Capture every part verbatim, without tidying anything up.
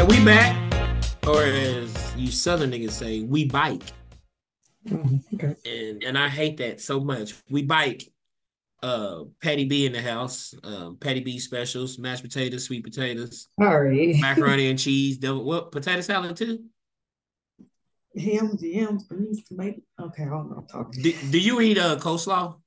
we back, or as you Southern niggas say, we bike, Oh, okay. and and I hate that so much. We bike. Uh, Patty B in the house. Um, Patty B specials: mashed potatoes, sweet potatoes, All right. macaroni and cheese. Double what? Potato salad too. Hams, yams, greens, tomato. Okay, I don't know. I'm talking. Do, do you eat uh coleslaw?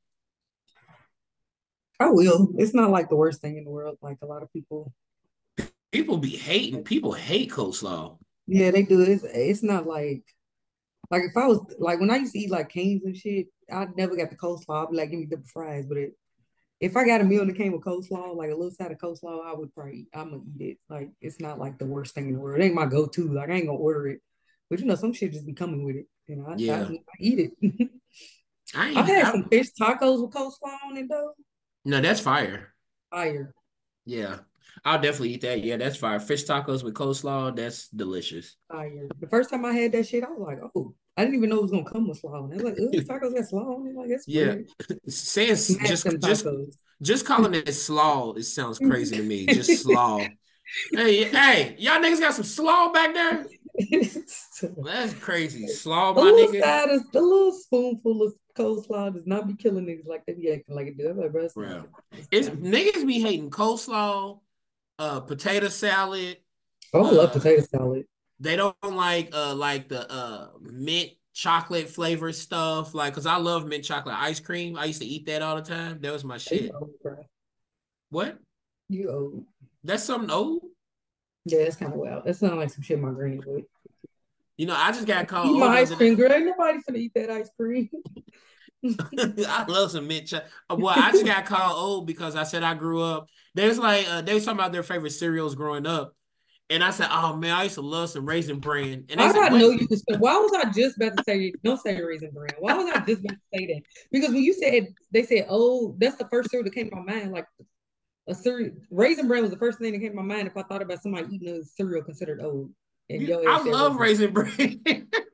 I will. It's not like the worst thing in the world. Like a lot of people. People be hating. People hate coleslaw. Yeah, they do. It's it's not like like if I was like when I used to eat like canes and shit, I never got the coleslaw. I'd be like, give me the fries. But it, if I got a meal that came with coleslaw, like a little side of coleslaw, I would probably I'm gonna eat it. Like it's not like the worst thing in the world. It ain't my go-to. Like I ain't gonna order it. But you know, some shit just be coming with it. You know, I, I, Yeah, I eat it. I I've ain't. had I, some fish tacos with coleslaw on it though. no, that's fire. Fire. Yeah, I'll definitely eat that. Yeah, that's fire. Fish tacos with coleslaw. That's delicious. Fire. The first time I had that shit, I was like, oh, I didn't even know it was gonna come with slaw. And they was like, oh, tacos got slaw on it. Like, that's Yeah, weird. saying Smash just them just tacos. just calling it slaw, it sounds crazy to me. Just slaw. Hey, hey, y'all niggas got some slaw back there? That's crazy. Slaw, A my little nigga. side is a little spoonful of coleslaw does not be killing niggas like they be acting like it do. I'm like, bro, it's not. Bro. It's It's not. niggas be hating coleslaw, uh, potato salad. Oh, I love Uh, potato salad. they don't like uh like the uh mint chocolate flavor stuff. Like, cause I love mint chocolate ice cream. I used to eat that all the time. That was my You shit. old, bro. What? You old. That's something old. Yeah, it's kind of wild. That sounds like some shit my granny would. You know, I just got called Eat old my the ice other day. cream, girl. Ain't nobody finna eat that ice cream. I love some mint chocolate. Well, I just got called old because I said I grew up. There's like uh, they was talking about their favorite cereals growing up, and I said, "Oh man, I used to love some Raisin Bran." And they How did said, I "What?" know you could spell? Why was I just about to say don't say raisin bran? Why was I just about to say that? Because when you said they said, oh, that's the first cereal that came to my mind. Like a cereal, raisin bran was the first thing that came to my mind if I thought about somebody eating a cereal considered old. And You, your I ass said love raisin. Raisin Bran.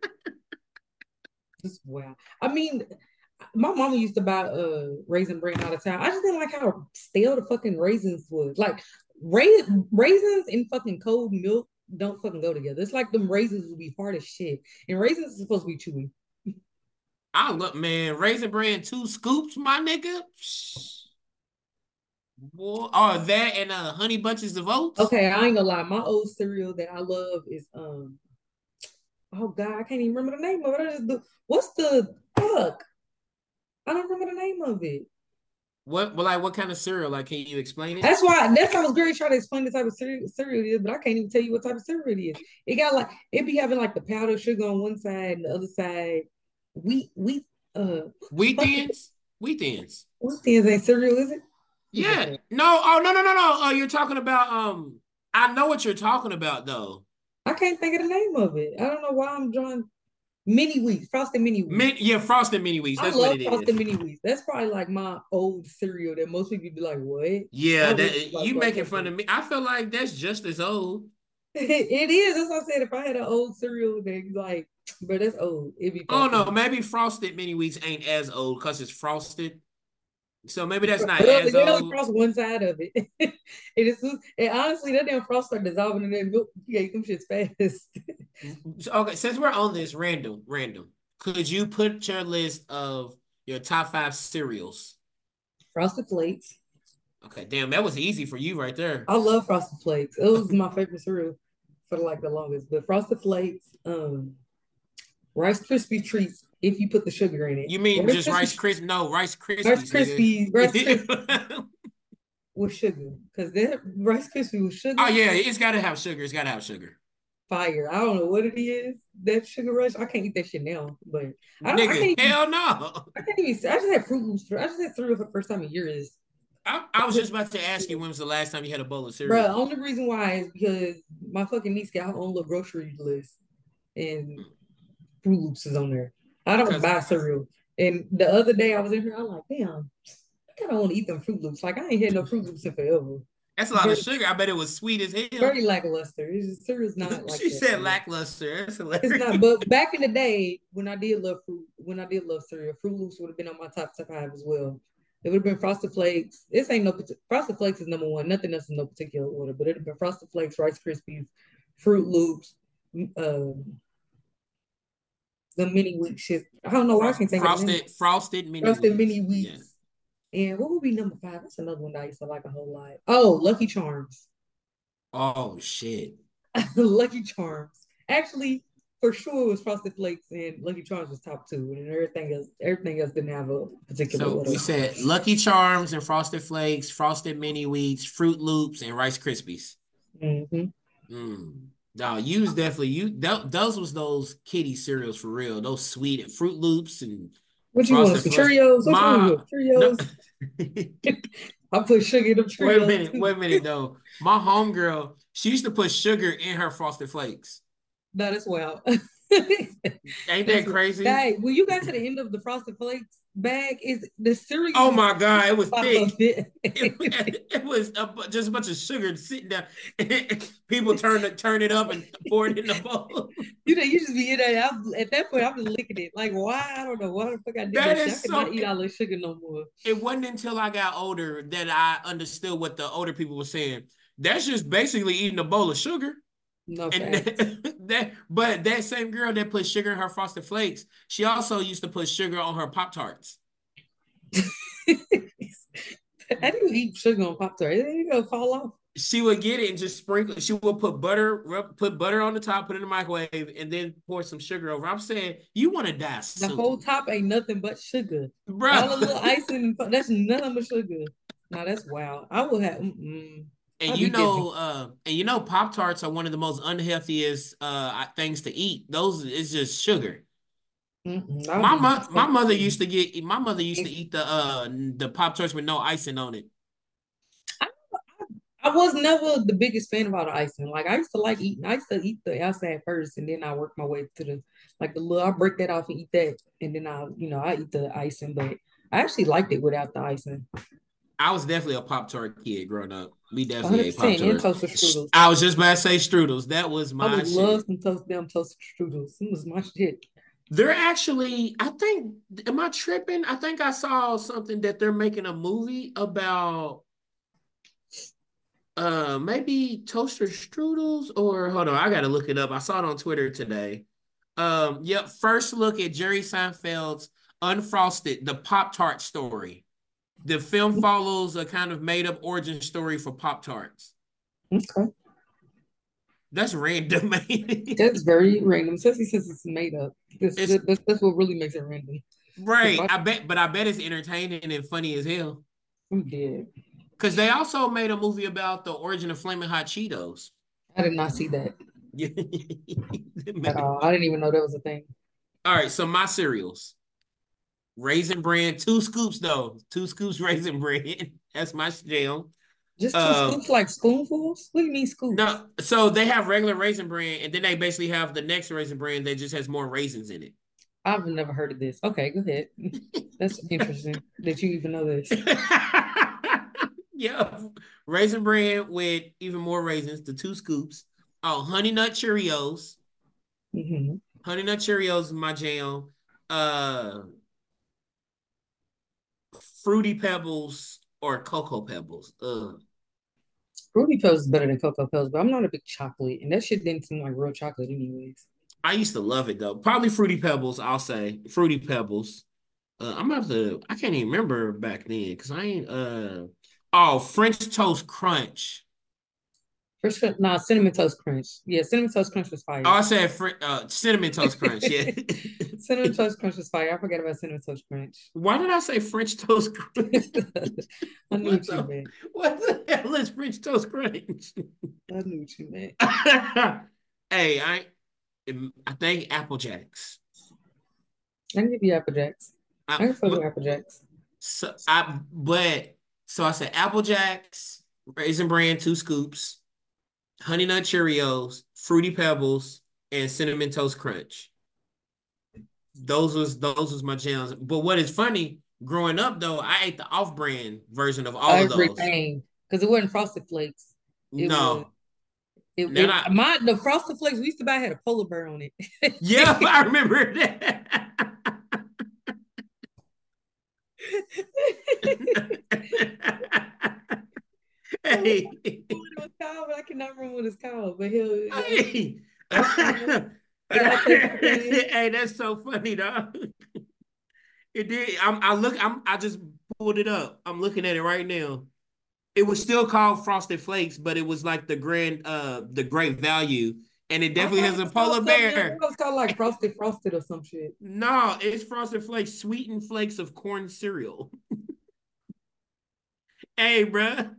Just wow. I mean, my mama used to buy uh raisin bran all the time. I just didn't like how stale the fucking raisins was. Like raisin raisins and fucking cold milk don't fucking go together. It's like them raisins would be hard as shit. And raisins are supposed to be chewy. I love man Raisin Bran two scoops, my nigga. Boy, or that and uh, honey bunches of oats. Okay, I ain't gonna lie. My old cereal that I love is um. Oh God, I can't even remember the name of it. I just do. What's the fuck? I don't remember the name of it. What? Well, like what kind of cereal? Like, can you explain it? That's why. That's why I was great trying to explain the type of cereal, cereal it is, but I can't even tell you what type of cereal it is. It got like it be having like the powdered sugar on one side and the other side wheat wheat uh Wheat fuck it. thins. Wheat thins. Wheat thins ain't cereal, is it? Let me look Yeah. it up. No. Oh no no no no. Oh, you're talking about um. I know what you're talking about though. I can't think of the name of it. I don't know why I'm drawing mini wheats, frosted mini Min- wheats. yeah, frosted mini wheats. I That's what love it frosted is. mini wheats. That's probably like my old cereal that most people be like, "What?" I Yeah, really that like you making frosted fun mini. of me. I feel like that's just as old. It is. That's what I said. If I had an old cereal, then like, but that's old. It'd be Oh frosted no, mini. maybe frosted mini wheats ain't as old because it's frosted. So maybe that's not They only, as they only old. frost one side of it. it is, and honestly, that damn frost start dissolving in that milk. You ate them shits fast. Okay, since we're on this random, random, could you put your list of your top five cereals? Frosted Flakes. Okay, damn, that was easy for you right there. I love Frosted Flakes. It was my favorite cereal for like the longest. But Frosted Flakes, um, Rice Krispie treats if you put the sugar in it. You mean Rice just Rice Krispie, Krispies? No, Rice Rice Krispies, Krispies, Rice Krispies nigga. with sugar because that Rice Krispie with Oh sugar yeah, it's gotta have sugar. It's gotta have sugar. fire. I don't know what it is. That sugar rush. I can't eat that shit now. But I don't. I Nigga, can't even. hell no. I can't even. I just had Fruit Loops. I just had cereal for the first time in years. I, I was just about to ask you when was the last time you had a bowl of Bro, cereal. only reason why is because my fucking niece got her own little grocery list and Fruit Loops is on there. I don't Cause buy cereal. And the other day I was in here, I'm like, damn, I kind of want to eat them Fruit Loops. Like I ain't had no Fruit Loops in forever. that's a lot of Very, sugar. I bet it was sweet as hell. very lackluster. It's just, cereal's not like She that said for me. lackluster. That's It's hilarious. not. But back in the day, when I did love fruit, when I did love cereal, Fruit Loops would have been on my top top five as well. It would have been Frosted Flakes. This ain't no Frosted Flakes is number one. Nothing else in no particular order, but it'd have been Frosted Flakes, Rice Krispies, Fruit Loops, um, the mini wheat shit. I don't know why I Frost, can't think of the name. frosted frosted mini Frosted mini wheats. Yeah. wheats. And what would be number five? That's another one that I used to like a whole lot. Oh, Lucky Charms. Oh shit. Lucky Charms. Actually, for sure it was Frosted Flakes and Lucky Charms was top two, and everything else, everything else didn't have a particular So order. we said Lucky Charms and Frosted Flakes, Frosted Mini Wheats, Fruit Loops, and Rice Krispies. Mm-hmm. Mm. No, you was definitely you. That, those was those kitty cereals for real. Those sweet Fruit Loops and What you want? Frosted Some Flakes. Cheerios? What you want? My You want no. Cheerios? I put sugar in them Wait a Cheerios minute. too. Wait a minute though. My homegirl, she used to put sugar in her Frosted Flakes. No, that's well. Ain't That's that what. crazy? Hey, when you got to the end of the Frosted Flakes bag, is the cereal Oh be my God, it was top of thick. it. It, it was a, just a bunch of sugar sitting there. People turn it turn it up and pour it in the bowl. You know, you just be in there. I'm, at that point, I'm just licking it. Like, why? I don't know. Why the fuck I did That that shit? I is cannot so. eat all this sugar no more. It wasn't until I got older that I understood what the older people were saying. That's just basically eating a bowl of sugar. No And facts. that, but that same girl that put sugar in her Frosted Flakes, she also used to put sugar on her Pop Tarts. I didn't eat sugar on Pop Tart. It ain't gonna fall off. She would get it and just sprinkle. She would put butter, rub, put butter on the top, put it in the microwave, and then pour some sugar over. I'm saying you want to die The whole soon, top ain't nothing but sugar. bro. All the little icing, that's nothing but sugar. Now that's wild. I will have. Mm-mm. And I'd you be dizzy. know, uh, and you know, Pop Tarts are one of the most unhealthiest uh things to eat. Those is just sugar. Mm-mm. I'll My be mo- my mother disgusted. used to get my mother used to eat the uh the Pop Tarts with no icing on it. I, I was never the biggest fan about the icing. Like I used to like eating. I used to eat the outside first, and then I work my way to the like the little. I break that off and eat that, and then I, you know, I eat the icing. But I actually liked it without the icing. I was definitely a Pop Tart kid growing up. We definitely ate Pop one hundred percent and Tarts. toasted strudels. I was just about to say strudels. That was I my would love shit. some toast them toasted strudels. It was my shit. They're actually, I think, am I tripping? I think I saw something that they're making a movie about uh maybe toaster strudels or hold on, I gotta look it up. I saw it on Twitter today. Um, yep, first look at Jerry Seinfeld's Unfrosted, the Pop-Tart story. The film follows a kind of made-up origin story for Pop-Tarts. Okay. That's random, man. That's very random, especially since it's made up. This, It's that's, that's what really makes it random. right. My, I bet, but I bet it's entertaining and funny as hell. I'm dead. Because they also made a movie about the origin of Flaming Hot Cheetos. I did not see that Yeah. at all. I didn't even know that was a thing. All right, so my cereals. Raisin Bran, two scoops though. Two scoops Raisin Bran. That's my jam. Just two Um, scoops, like spoonfuls? What do you mean scoops? no, so they have regular Raisin Bran, and then they basically have the next Raisin Bran that just has more raisins in it. I've never heard of this. Okay, go ahead. That's interesting that you even know this. Yeah, Raisin Bran with even more raisins, the two scoops. Oh, Honey Nut Cheerios. Mm-hmm. Honey Nut Cheerios is my jam. Uh, Fruity Pebbles or Cocoa Pebbles. Ugh. Fruity Pebbles is better than Cocoa Pebbles, but I'm not a big chocolate, and that shit didn't seem like real chocolate anyways. I used to love it though. Probably Fruity Pebbles, I'll say. Fruity Pebbles. Uh, I'm about to, I can't even remember back then because I ain't, uh, oh, French Toast Crunch. First, nah, cinnamon toast crunch. Yeah, cinnamon toast crunch was Oh, fire. I said fr- uh, Cinnamon Toast Crunch. Yeah. Cinnamon toast crunch was fire. I forgot about cinnamon toast crunch. Why did I say French Toast Crunch? I knew What what you the, meant. what the hell is French Toast Crunch? I knew what you meant. Hey, I, I think Apple Jacks. I can give you Apple Jacks. I, I can fuck with but Apple Jacks. so I but so I said Apple Jacks, Raisin Bran, two scoops, Honey Nut Cheerios, Fruity Pebbles, and Cinnamon Toast Crunch. Those was those was my jams. But what is funny, growing up though, I ate the off-brand version of all of those. Everything. Because it wasn't Frosted Flakes. It was No. it, Then it I my the Frosted Flakes we used to buy had a polar bear on it. yeah, I remember that. Hey. I cannot remember what it's called, but he'll, he'll Hey, that's fine. It all tastes the same. hey, that's so funny, dog. It did. I'm, I look. I'm. I just pulled it up. I'm looking at it right now. It was still called Frosted Flakes, but it was like the grand, uh, the great value, and it I definitely thought has it a was called polar something else. I bear. thought it was called like frosted frosted or some shit. No, it's Frosted Flakes, sweetened flakes of corn cereal. Hey, bruh.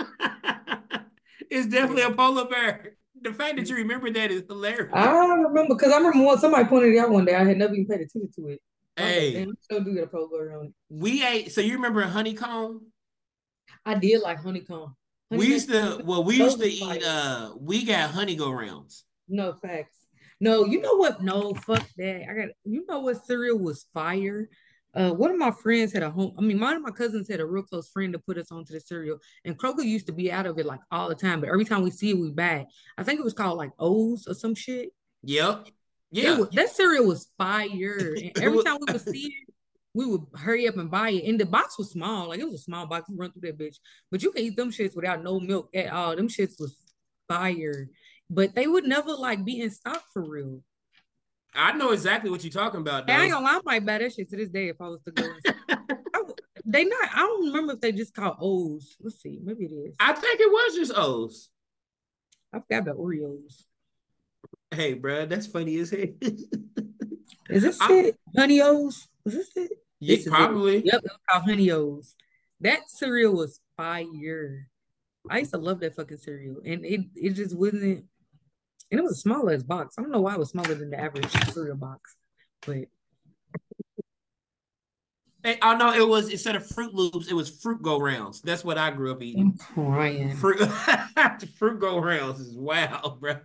It's definitely a Yeah. polar bear. The fact that you remember that is hilarious. I remember because I remember when somebody pointed it out one day. I had never even paid attention to it. I was like, Hey, damn, I still do get a polar on it. we ate. So you remember honeycomb? I did like honeycomb. Honey We nut used to. Cheerios. Well, we Those used to was eat. fire. Uh, we got honey go rounds. No facts. No, you know what? No, fuck that. I got you know what cereal was fire? Uh, one of my friends had a home. I mean, one of my cousins had a real close friend to put us onto the cereal, and Kroger used to be out of it like all the time. But every time we see it, we buy it. I think it was called like O's or some shit. Yep. It Yeah. was that cereal was fire, and It every was- time we would see it, we would hurry up and buy it. And the box was small, like it was a small box. You run through that bitch, but you can eat them shits without no milk at all. Them shits was fire, but they would never like be in stock for real. I know exactly what you're talking about, And I ain't though. gonna lie, I might buy that shit to this day if I was to go. And I w- they not. I don't remember if they just call O's. Let's see, maybe it is. I think it was just O's. I forgot about Oreos. Hey, bro, that's funny as hell. Is this I, it? Honey O's? Is this it? yeah, This is it. probably. Yep, it's called Honey O's. That cereal was fire. I used to love that fucking cereal, and it it just wasn't. And it was a smaller as box. I don't know why it was smaller than the average cereal box, but Hey, oh no, it was instead of Fruit Loops, it was Fruit Go Rounds. That's what I grew up eating. I'm crying. Fruit, Fruit Go Rounds is wild, bro.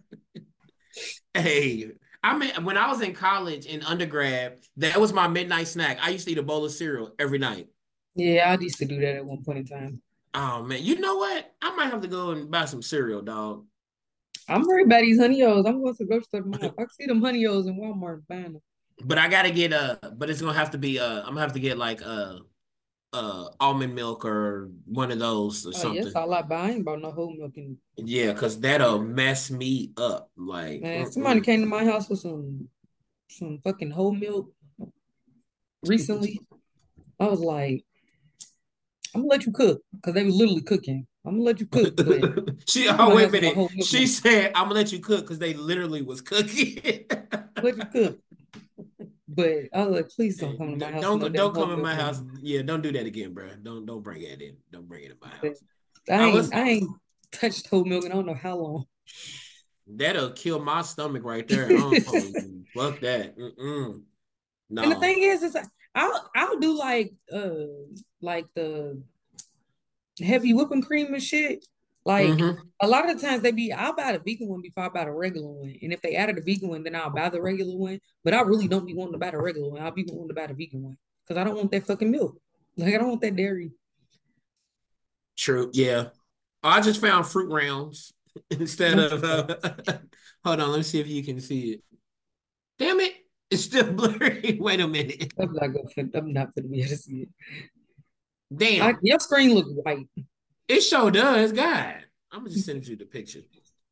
Hey, I mean, when I was in college in undergrad, that was my midnight snack. I used to eat a bowl of cereal every night. Yeah, I used to do that at one point in time. Oh man, you know what? I might have to go and buy some cereal, dog. I'm worried about these Honey O's. I'm going to the grocery store tomorrow. If I see them Honey O's in Walmart, buying them. But I gotta get uh, but it's gonna have to be uh, I'm gonna have to get like uh, uh, almond milk or one of those or Oh, yes, something. all I buy. I ain't bought no whole milk. And Yeah, cause that'll mess me up. Like, man, somebody mm-mm. came to my house with some some fucking whole milk recently. I was like, I'm gonna let you cook because they were literally cooking. I'm gonna let you cook, but She, come to oh my wait a house with a minute. whole milk. She said, "I'm gonna let you cook" because they literally was cooking. Let you cook. But I was like, please don't come to my house with no Don't damn don't whole come in milk my in house. Yeah, don't do that again, bro. Don't don't bring it in. Don't bring it in my it. house. I I ain't was I ain't touched whole milk in I don't know how long. That'll kill my stomach right there. Oh, fuck that. Mm-mm. And the No. thing is, is I'll I'll do like uh like the heavy whipping cream and shit. Like Mm-hmm. a lot of the times they be I'll buy the vegan one before I buy the regular one. And if they added a vegan one, then I'll buy the regular one. But I really don't be wanting to buy the regular one. I'll be wanting to buy the vegan one. Because I don't want that fucking milk. Like I don't want that dairy. True. Yeah. I just found fruit rounds instead I'm of. Uh, hold on. Let me see if you can see it. Damn it! It's still blurry. Wait a minute. I'm not gonna I'm not gonna be able to see it. I, Damn. your screen look white. It sure does. God. I'm gonna just send you the picture.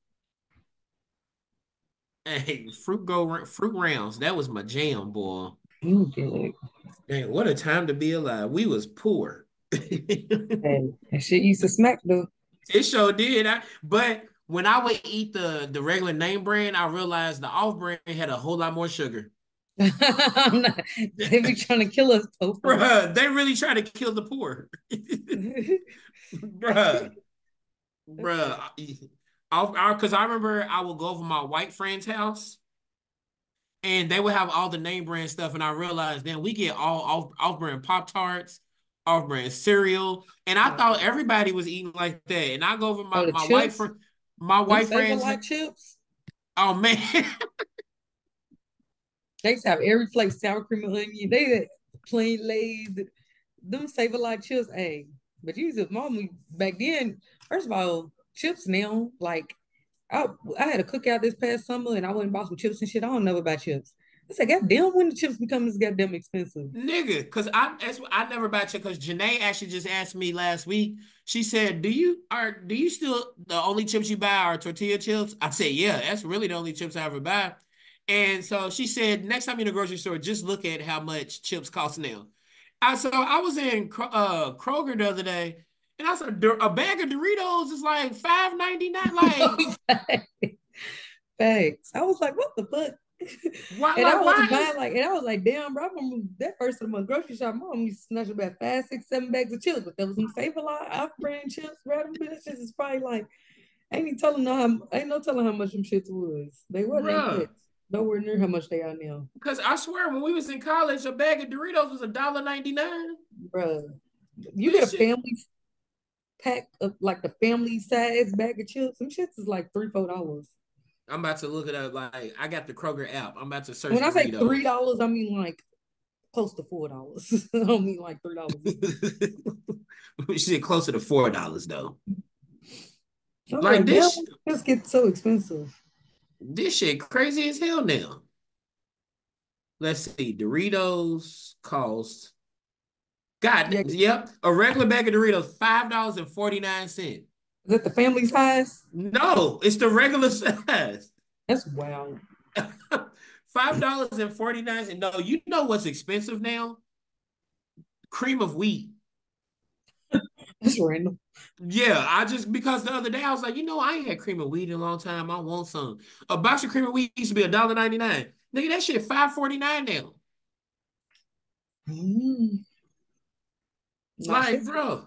Hey, fruit go fruit rounds. That was my jam, boy. Okay. Dang, what a time to be alive. We was poor. Hey, that shit used to smack though. It sure did. I, but when I would eat the the regular name brand, I realized the off brand had a whole lot more sugar. I'm not, they be trying to kill us, Topher. Bruh, they really try to kill the poor. Bruh, bruh. Because I remember I would go over my white friend's house and they would have all the name brand stuff. And I realized then we get all off, off brand Pop Tarts, off brand cereal. And I thought everybody was eating like that. And I go over my, Oh, the my white chips, friend, my them white Save a friends. Lot chips. Oh man. They used to have every flake, sour cream and onion. They had plain Lay's. Them Save a Lot chips. Hey, but you used to mom back then. First of all, chips now, like I I had a cookout this past summer and I went and bought some chips and shit. I don't know about chips. I said, goddamn, when the chips become this goddamn expensive. Nigga, because I that's, I never buy chips because Janae actually just asked me last week. She said, "Do you are do you still the only chips you buy are tortilla chips?" I said, "Yeah, that's really the only chips I ever buy." And so she said, "Next time you're in the grocery store, just look at how much chips cost now." I so I was in uh, Kroger the other day, and I said a bag of Doritos is like five ninety nine. Like Facts. I was like, what the fuck? why? And I Like wasn't why is buying like, and I was like, damn, bro, I remember that first of the month grocery shop. My mom used to snatch about five, six, seven bags of chips, but there was some Save-A-Lot off-brand chips, bro. Them bitches is probably like, ain't any telling no how, ain't no telling how much them shits was. They wasn't that bruh? much. Nowhere near how much they are now, Because I swear, when we was in college, a bag of Doritos was a dollar ninety nine. bro. You get This a shit. family pack of like the family size bag of chips. Some shits is like three, four dollars. I'm about to look it up. Like I got the Kroger app. I'm about to search When I say three Doritos. dollars, I mean like close to four dollars. I don't mean like three dollars. Shit closer to four dollars though. I'm Like like, damn, this, this gets so expensive. this shit crazy as hell now. Let's see. Doritos cost. God, Yeah, yep. A regular bag of Doritos, five dollars and forty nine cents. is that the family size? No, it's the regular size. That's wild. Five dollars and forty nine cents. No, you know what's expensive now? Cream of wheat. That's random. Yeah, I just because the other day I was like, you know, I ain't had cream of wheat in a long time. I want some. A box of cream of wheat used to be a dollar ninety nine. Nigga, that shit five forty nine now. Mm, nah, Like, shit's bro,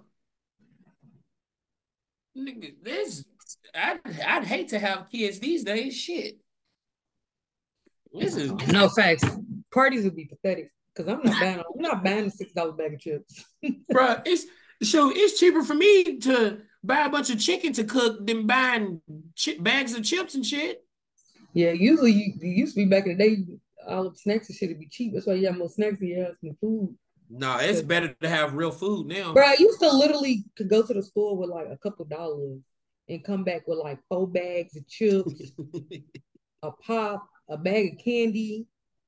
nigga, this I'd, I'd hate to have kids these days. Shit, this is, no facts. Parties would be pathetic because I'm not buying. I'm not buying a six dollar bag of chips. bro. It's so it's cheaper for me to buy a bunch of chicken to cook than buying chi- bags of chips and shit. Yeah, usually you, you used to be back in the day. All the snacks and shit would be cheap. That's why you have more snacks than you have some food. No, it's 'Cause, better to have real food now. bro, I used to literally could go to the store with like a couple dollars and come back with like four bags of chips, a pop, a bag of candy.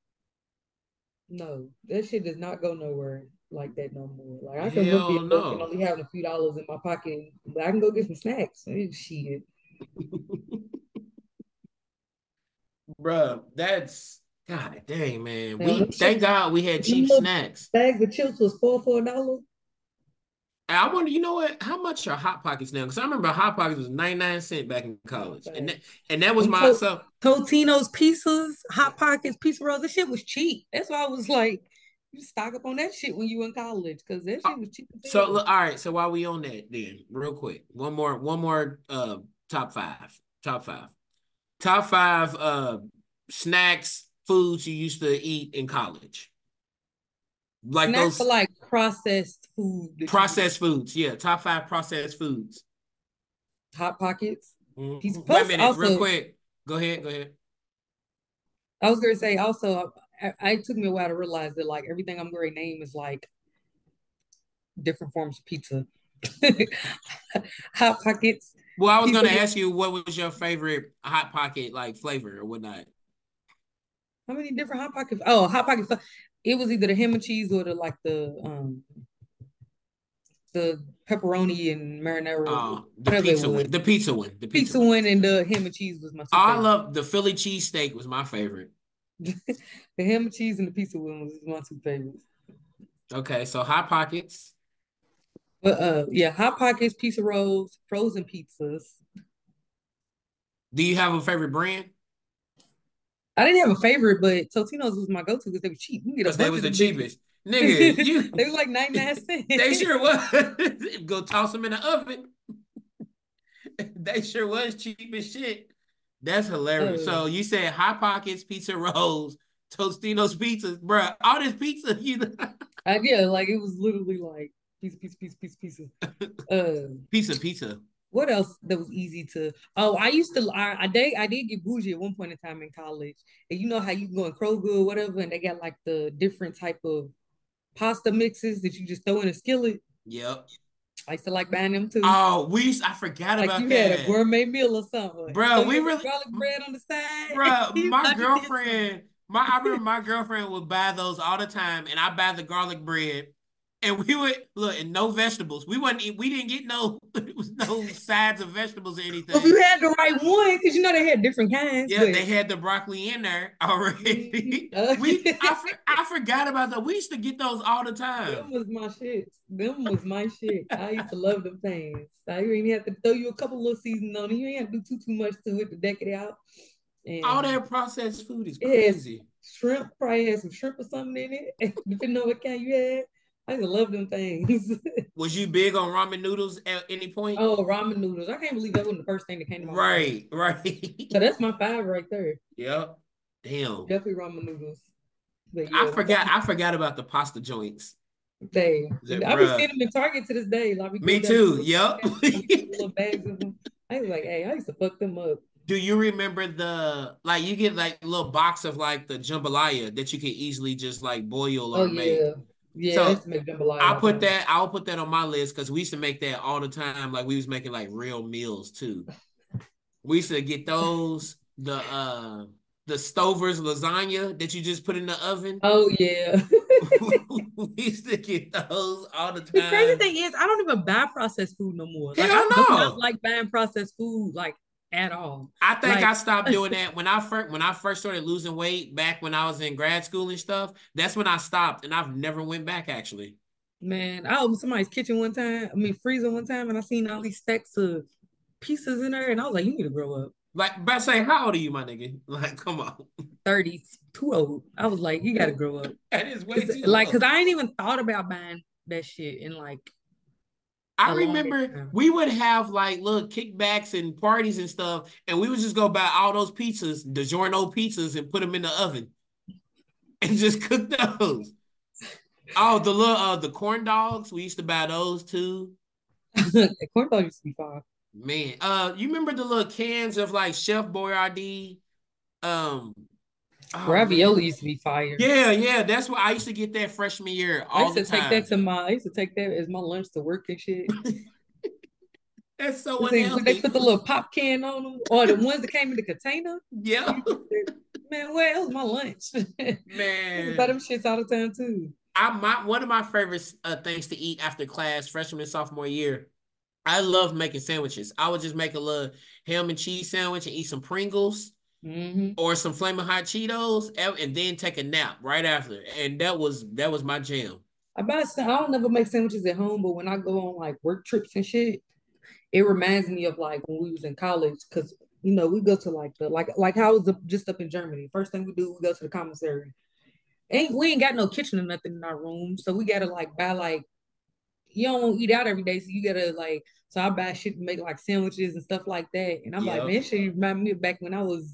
No, that shit does not go nowhere like that no more. Like I can remember Hell being broke and no. only having a few dollars in my pocket, but I can go get some snacks. Eh, Shit. Bruh, that's God dang, man. Now, them We shit, thank God we had them cheap little snacks. bags of chips was four four dollars. I wonder, you know what? How much are Hot Pockets now? Because I remember Hot Pockets was ninety-nine cent back in No college. And that thanks. and that was Them my to- so Totino's pizzas, hot pockets, pizza rolls. That shit was cheap. That's why I was like, you stock up on that shit when you in college because that uh, shit was cheap as so hell. look, all right. So while we on that, then real quick, one more, one more uh top five. Top five. Top five uh snacks, foods you used to eat in college. Like Snacks are those like processed food that you processed foods. Yeah, top five processed foods. hot pockets. Piece Mhm. Wait a plus minute, real also quick. Go ahead, go ahead. I was gonna say also I, I it took me a while to realize that like everything I'm gonna name is like different forms of pizza. Hot pockets, Well, I was pizza. gonna ask you what was your favorite hot pocket like flavor or whatnot. How many different hot pockets? Oh, hot pockets. It was either the ham and cheese or the like the um the pepperoni and marinara, Uh, the whatever it pizza one, was. the pizza one, the pizza Pizza one. one and the ham and cheese was my two I favorites. love the Philly cheesesteak was my favorite. The ham and cheese and the pizza one was my two favorites. Okay, so hot pockets. But uh yeah, hot pockets, pizza rolls, frozen pizzas. Do you have a favorite brand? I didn't have a favorite, but Totino's was my go-to because they were cheap. You can get a Because they bunch was of the them bitches. cheapest. Nigga, you They was like ninety-nine they cents. sure was. Go toss them in the oven. They sure was cheap as shit. That's hilarious. uh, So you said hot pockets, pizza rolls, Tostino's pizzas, bro. All this pizza, you I, yeah, like it was literally like pizza, pizza, pizza, pizza, pizza. Uh, pizza, pizza. what else that was easy to? Oh, I used to. I, I did. I did get bougie at one point in time in college, and you know how you go in Kroger or whatever, and they got like the different type of pasta mixes that you just throw in a skillet. Yep. I used to like buying them too. Oh, we used, I forgot Like about you had a that. gourmet meal or something. Bro, Throw we your really garlic bread on the side. bro, You my thought you did something. girlfriend My I remember my girlfriend would buy those all the time, and I buy the garlic bread. And we would look and no vegetables. We wasn't eat- we didn't get no it was no sides of vegetables or Well, if anything. you had the right one, because you know they had different kinds, Yeah, but they had the broccoli in there mhm. already. Uh, We I for, I forgot about that. We used to get those all the them time. was my shit. Them was my shit. I used to love them things. I didn't have to throw you a couple little seasons on it. You ain't have to do too too much to it to deck it out. All And that processed food is it has crazy. shrimp, probably had some shrimp or something in it, depending on what kind you had. I used to love them things. Was you big on ramen noodles at any point? Oh, ramen noodles. I can't believe that wasn't the first thing that came to my mind. Right, right. So that's my five right there. Yep. Damn. Definitely ramen noodles. But I yeah, forgot I forgot about the pasta joints. they, That I be bruh. seeing them in Target to this day. Like we go Me down too. to Yep. the little bags of them. I was like, hey, I used to fuck them up. Do you remember the like you get like a little box of like the jambalaya that you can easily just like boil Oh or make? yeah, yeah. I used So to make jambalaya I all the put time. that I'll put that on my list because we used to make that all the time. Like we was making like real meals too. We used to get those, the uh the Stover's lasagna that you just put in the oven. Oh yeah. We used to get those all the The crazy time. thing is, I don't even buy processed food no more. Like I Hell do not no. like buying processed food, like at all. I think Like, I stopped doing that when I first when I first started losing weight back when I was in grad school and stuff. That's when I stopped, and I've never went back actually. man, I opened somebody's kitchen one time. I mean, freezer one time, and I seen all these stacks of pieces in there, and I was like, "You need to grow up." Like, but say, how old are you, my nigga? Like, come on, Thirties, too old. I was like, "You got to grow up." that is way Cause too like, cause low. I ain't even thought about buying that shit in like I a long remember time. we would have like little kickbacks and parties and stuff, and we would just go buy all those pizzas, DiGiorno pizzas, and put them in the oven and just cook those. Oh, the little uh the corn dogs, we used to buy those too. Corn dog used to be fine. Man, uh, you remember the little cans of like Chef Boyardee? Um, oh man, Ravioli used to be fire. yeah, yeah, that's what I used to get that freshman year I all used the to take that time. to my. I used to take that as my lunch to work and shit. That's so This thing, when they unhealthy. put the little pop can on them, or the ones that came in the container. Yeah, You man, where that was my lunch? I used to buy them man. shits all the time too. I my one of my favorite uh, things to eat after class, freshman and sophomore year. I love making sandwiches. I would just make a little ham and cheese sandwich and eat some Pringles Hmm. or some flaming hot Cheetos, and, and then take a nap right after. And that was that was my jam. I buy. I don't never make sandwiches at home, but when I go on like work trips and shit, it reminds me of like when we was in college because you know we go to like the like like how I was up, just up in Germany. First thing we do, we go to the commissary. Ain't we ain't got no kitchen or nothing in our room, so we gotta like buy like you don't want to eat out every day, so you gotta like. So I buy shit to make like sandwiches and stuff like that, and I'm like, Yep. man, this shit remind me of back when I was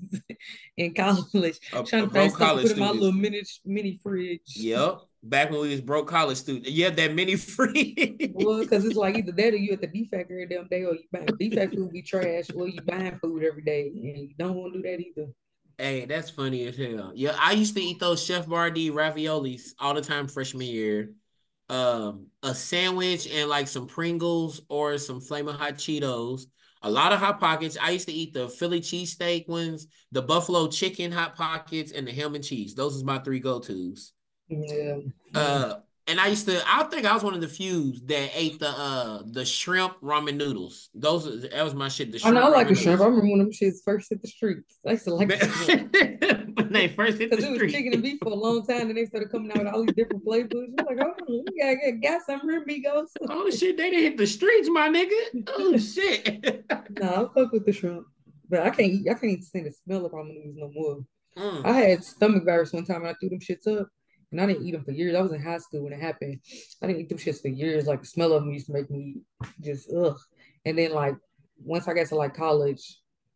in college, A, trying a to find broke stuff to college put in my student. little mini mini fridge. Yep. Back when we was broke college student. You have that mini free. Well, because it's like either that or you at the defect every damn day, or you buying defect food be trash, or you buying food every day, and you don't want to do that either. Hey, that's funny as hell. Yeah, I used to eat those Chef Boyardee raviolis all the time freshman year. Um, a sandwich and like some Pringles or some Flamin' Hot Cheetos. A lot of Hot Pockets. I used to eat the Philly cheesesteak ones, the Buffalo chicken Hot Pockets, and the ham and cheese. Those is my three go-tos. Yeah. Yeah. Uh, and I used to, I think I was one of the few that ate the uh the shrimp ramen noodles. Those that was my shit. The I know I shrimp like ramen the shrimp. I noodles. remember when them shits first hit the streets. I used to like Man, the shrimp. when they first hit the Because it was street. chicken and beef for a long time, and they started coming out with all these different flavors. You're like, oh, we gotta get got some here, amigos. Oh shit, they didn't hit the streets, my nigga. Oh shit. No, I fuck with the shrimp, but I can't eat. I can't even stand the smell of ramen noodles no more. I Mm, had stomach virus one time, and I threw them shits up, and I didn't eat them for years. I was in high school when it happened. I didn't eat them shits for years. Like the smell of them used to make me just ugh. And then like once I got to like college,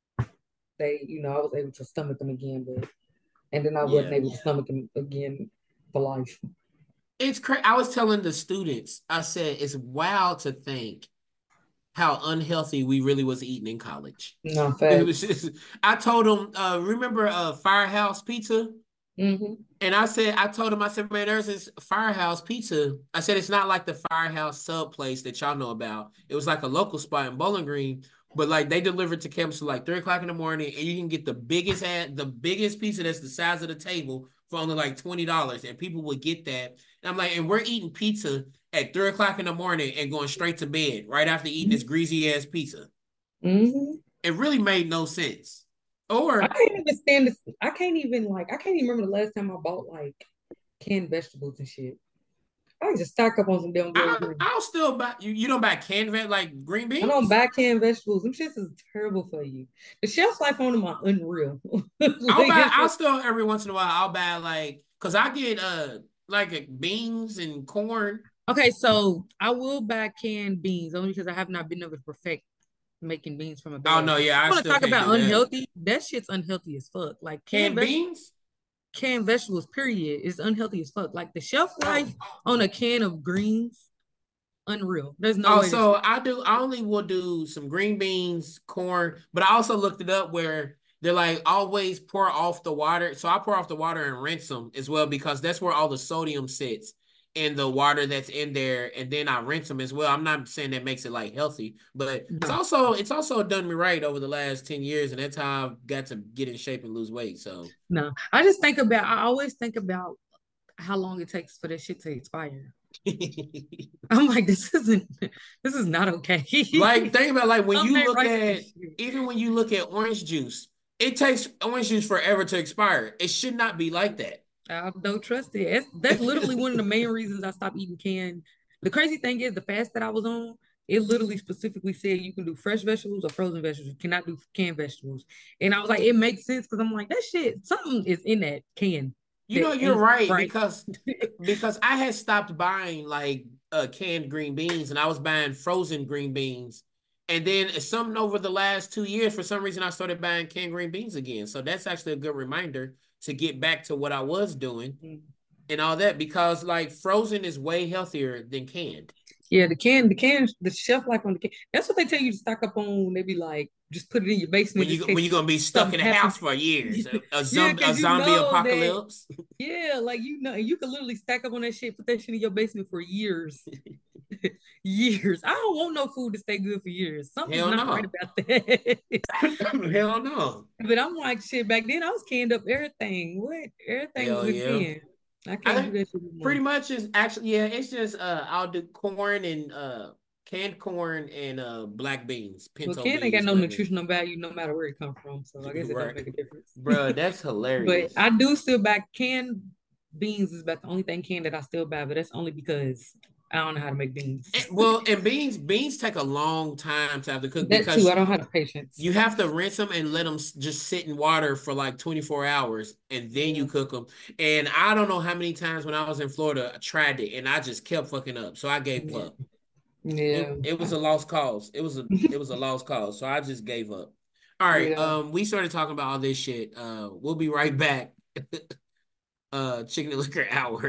they, you know, I was able to stomach them again, but and then I wasn't yeah. able to stomach them again for life. It's crazy. I was telling the students, I said it's wild to think how unhealthy we really was eating in college. No It was facts. just, I told them, uh, remember uh Firehouse Pizza? Hmm. And I said, I told him, I said, man, there's this Firehouse Pizza. I said, it's not like the Firehouse sub place that y'all know about. It was like a local spot in Bowling Green But like they deliver to campuses like three o'clock in the morning, and you can get the biggest ad, the biggest pizza that's the size of the table for only like twenty dollars, and people would get that. And I'm like, and we're eating pizza at three o'clock in the morning and going straight to bed right after eating this greasy ass pizza. Mm-hmm. It really made no sense. I Or can't even stand this. I can't even like. I can't even remember the last time I bought like canned vegetables and shit. I just stock up on some damn Gold's I, Gym. I'll still buy you. You don't buy canned vet like green I don't beans. buy canned vegetables. Them shits is terrible for you. The shelf life on them are unreal. I'll Like, buy. it's I'll just- still every once in a while. I'll buy like because I get uh like uh, beans and corn. okay, so I will buy canned beans only because I have not been able to perfect making beans from a Oh bag. no, But if yeah, you I want to still talk can't about do that. unhealthy, that shit's unhealthy as fuck. Like canned Canned vegetables, beans. canned vegetables, period, is unhealthy as fuck. Like the shelf Oh, life on a can of greens, unreal. There's no oh, way this so I do. I only will do some green beans, corn, but I also looked it up where they're like always pour off the water. So I pour off the water and rinse them as well because that's where all the sodium sits in the water that's in there, and then I rinse them as well. I'm not saying that makes it like healthy, but it's no. also it's also done me right over the last ten years, and that's how I've got to get in shape and lose weight. So No. I just think about I always think about how long it takes for this shit to expire. I'm like, this isn't this is not okay. like think about like when Something you ain't look right with at this shit. even when you look at orange juice, it takes orange juice forever to expire. It should not be like that. I don't trust it. That's, that's literally one of the main reasons I stopped eating canned. The crazy thing is the fast that I was on, it literally specifically said you can do fresh vegetables or frozen vegetables. You cannot do canned vegetables. And I was like, it makes sense because I'm like, that shit, something is in that can You know, that you're ain't right right. because because I had stopped buying like uh canned green beans and I was buying frozen green beans. And then something over the last two years, for some reason, I started buying canned green beans again. So that's actually a good reminder to get back to what I was doing and all that because like frozen is way healthier than canned. Yeah, the can, the can, the shelf life on the can. That's what they tell you to stock up on. They be like, just put it in your basement When just you in when case you're gonna be stuck something in the happens. house for years, a, a Yeah, zombie a because you zombie know that. apocalypse. Yeah, like you know, you can literally stack up on that shit, put that shit in your basement for years. Years. I don't want no food to stay good for years. Something's Hell not right no. about that. Hell no. But I'm like, shit, back then I was canned up everything. What? Everything was Hell in yeah. can. I I can't do think that shit anymore. pretty much is actually yeah, it's just uh I'll do corn and uh canned corn and uh black beans, Well, pinto can ain't got beans, no black beans. nutritional value no matter where it comes from. So I guess it don't Right. make a difference. Bro, that's But hilarious. I do still buy canned beans is about the only thing canned that I still buy, but that's only because I don't know how to make beans. And- well, and beans beans take a long time to have to cook That too, because I don't have the patience. you have to rinse them and let them just sit in water for like twenty-four hours and then you Yeah. cook them. And I don't know how many times when I was in Florida I tried it and I just kept fucking up. So I gave Yeah. up. It Yeah. it was a lost cause. It was a it was a lost cause. So I just gave up. All right. Yeah. Um, we started talking about all this shit. Uh, we'll be right back. uh, Chicken and Liquor Hour.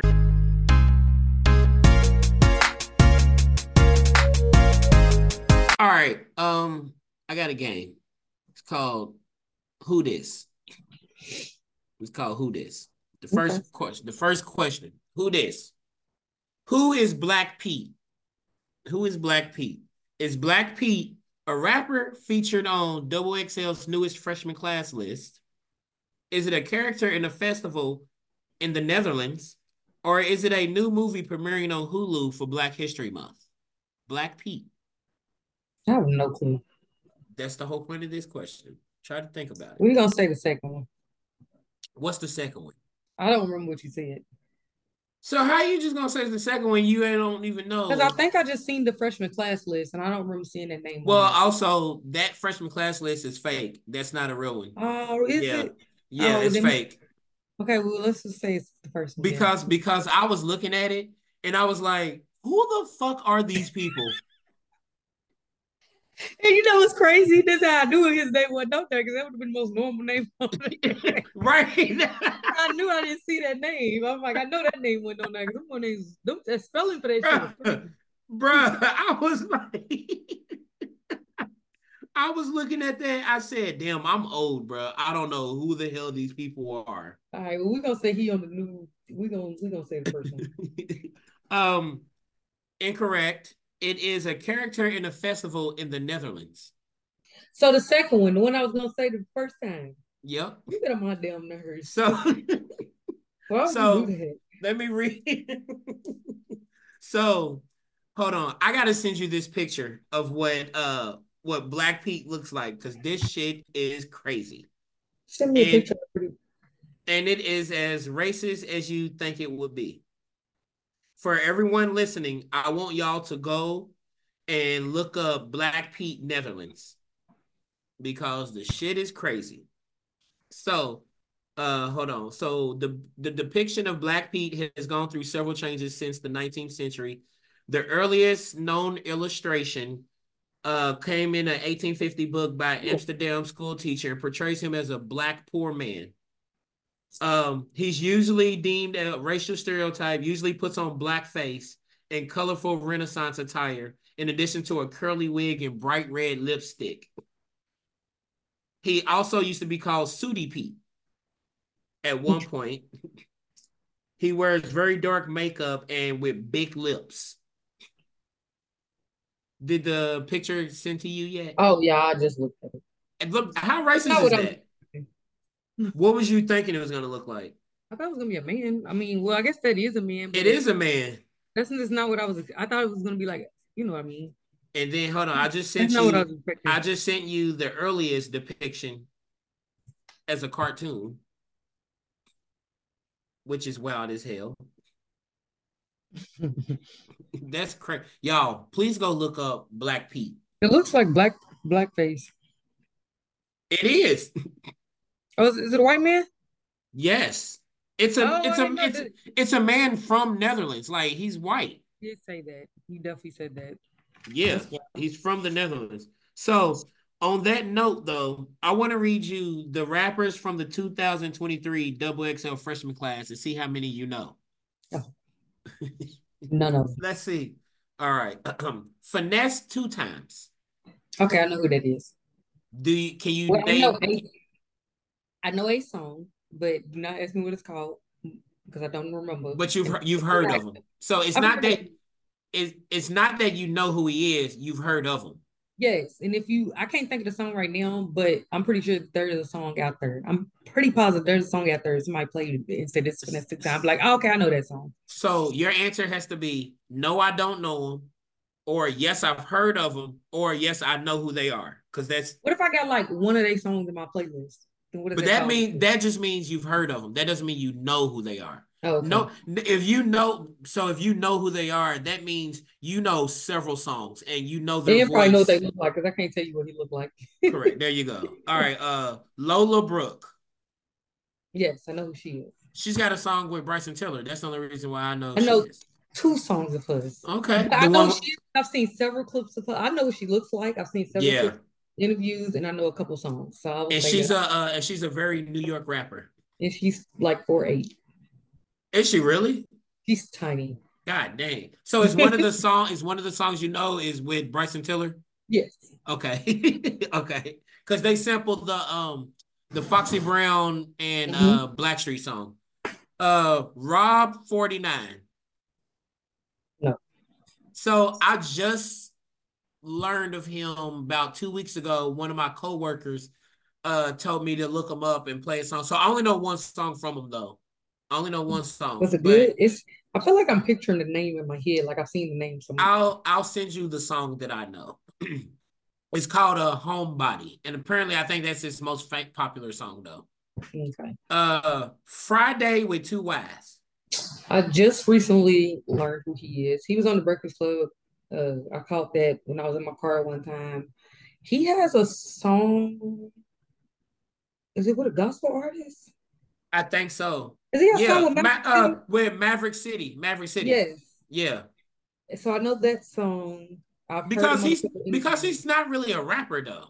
All right. Um, I got a game. It's called Who This. It's called Who This. The Okay. first question. The first question. Who this? Who is Black Pete? Who is Black Pete? Is Black Pete a rapper featured on Double X L's newest freshman class list? Is it a character in a festival in the Netherlands? Or is it a new movie premiering on Hulu for Black History Month? Black Pete. I have no clue. That's the whole point of this question. Try to think about it. We're gonna say the second one. What's the second one? I don't remember what you said. So how you just gonna say the second one you don't even Because I know? think I just seen the freshman class list and I don't remember seeing that name Well, on there. also that freshman class list is fake. That's not a real one. Oh, is Yeah. it? Yeah, Oh, it's then fake. okay, well let's just say it's the first one then. Because because I was looking at it and I was like, who the fuck are these people? And you know what's crazy? This is how I knew his name wasn't out there because that would have been the most normal name on there. Right. I knew I didn't see that name. I'm like, I know that name went on there because them names, them, that spelling for that shit was Bruh, crazy. bruh, I was like, I was looking at that. I said, damn, I'm old, bro. I don't know who the hell these people are. All right, well, we're gonna say he on the new. We're gonna we gonna say the first one. um, incorrect. It is a character in a festival in the Netherlands. So the second one, the one I was gonna say the first time, Yep. you get on my damn nerves. So, Why would you do so that? let me read. So, hold on. I gotta send you this picture of what uh what Black Pete looks like because this shit is crazy. Send me a And picture. and it is as racist as you think it would be. For everyone listening, I want y'all to go and look up Black Pete Netherlands because the shit is crazy. So, uh, hold on. So the the depiction of Black Pete has gone through several changes since the nineteenth century. The earliest known illustration uh, came in an eighteen fifty book by Amsterdam school teacher and portrays him as a black poor man. Um, he's usually deemed a racial stereotype, usually puts on blackface and colorful Renaissance attire, in addition to a curly wig and bright red lipstick. He also used to be called Sooty Pete at one point. He wears very dark makeup and with big lips. Did the picture send to you yet? Oh yeah, I just looked at it. And look, how That's racist not is what I was. that? What was you thinking it was gonna look like? I thought it was gonna be a man. I mean, well, I guess that is a man, It but is a man. that's just not what I was. I thought it was gonna be like, you know what I mean? And then hold on, I just That's sent not what I was you. expecting. I just sent you the earliest depiction as a cartoon, which is wild as hell. That's crazy, y'all. Please go look up Black Pete. It looks like black blackface. It is. Oh, is, is it a white man? Yes. It's a Oh, it's I a didn't know it's that. it's a man from Netherlands. Like he's white. He did say that. He definitely said that. Yeah, That's wild. he's from the Netherlands. So on that note, though, I want to read you the rappers from the two thousand twenty-three Double X L freshman class and see how many you know. Oh, none of them. Let's see. All right. Finesse two times. Okay, I know who that is. Do you can you Well, I know name a, I know a song, but do not ask me what it's called because I don't remember. but you've And you've heard of him. So it's I've not heard of that it. it's, it's not that you know who he is, you've heard of him. Yes, and if you, I can't think of the song right now, but I'm pretty sure there is a song out there. I'm pretty positive there's a song out there. Somebody played it and said this for next time. I'm like, oh, okay, I know that song. So your answer has to be no, I don't know him, or yes, I've heard of them, or yes, I know who they are. Because that's What if I got like one of their songs in my playlist? Then what does but that that call mean it? that just means you've heard of them. That doesn't mean you know who they are. Oh, okay. No, if you know, so if you know who they are, that means you know several songs and you know their They probably know what they voice. look like because I can't tell you what he looked like. Correct. There you go. All right. Uh, Lola Brooke. Yes, I know who she is. She's got a song with Bryson Tiller. That's the only reason why I know I she know is. two songs of hers. Okay. But I The know one. she. I've seen several clips of her. I know what she looks like. I've seen several Yeah. clips, interviews, and I know a couple songs. So I will And say she's that. a uh, and she's a very New York rapper. And she's like four eight. Is she really? She's tiny. God dang. So is one of the song is one of the songs you know is with Bryson Tiller? Yes. Okay. Okay. Because they sampled the um the Foxy Brown and Mhm. uh Blackstreet song. Uh Rob forty-nine. No. So I just learned of him about two weeks ago. One of my coworkers uh told me to look him up and play a song. So I only know one song from him though. I only know one Was song, it but good? It's. I feel like I'm picturing the name in my head. Like I've seen the name somewhere. I'll I'll send you the song that I know. It's called a uh, Homebody, and apparently I think that's his most popular song though. Okay. Uh, Friday with Two Y's. I just recently learned who he is. He was on the Breakfast Club. Uh, I caught that when I was in my car one time. He has a song. Is it with a gospel artist? I think so. Is he a song Yeah, with Ma- Maverick uh, City? with Maverick City, Maverick City. Yes. Yeah, So I know that song. I've heard because him on a he's couple because interviews. he's not really a rapper though.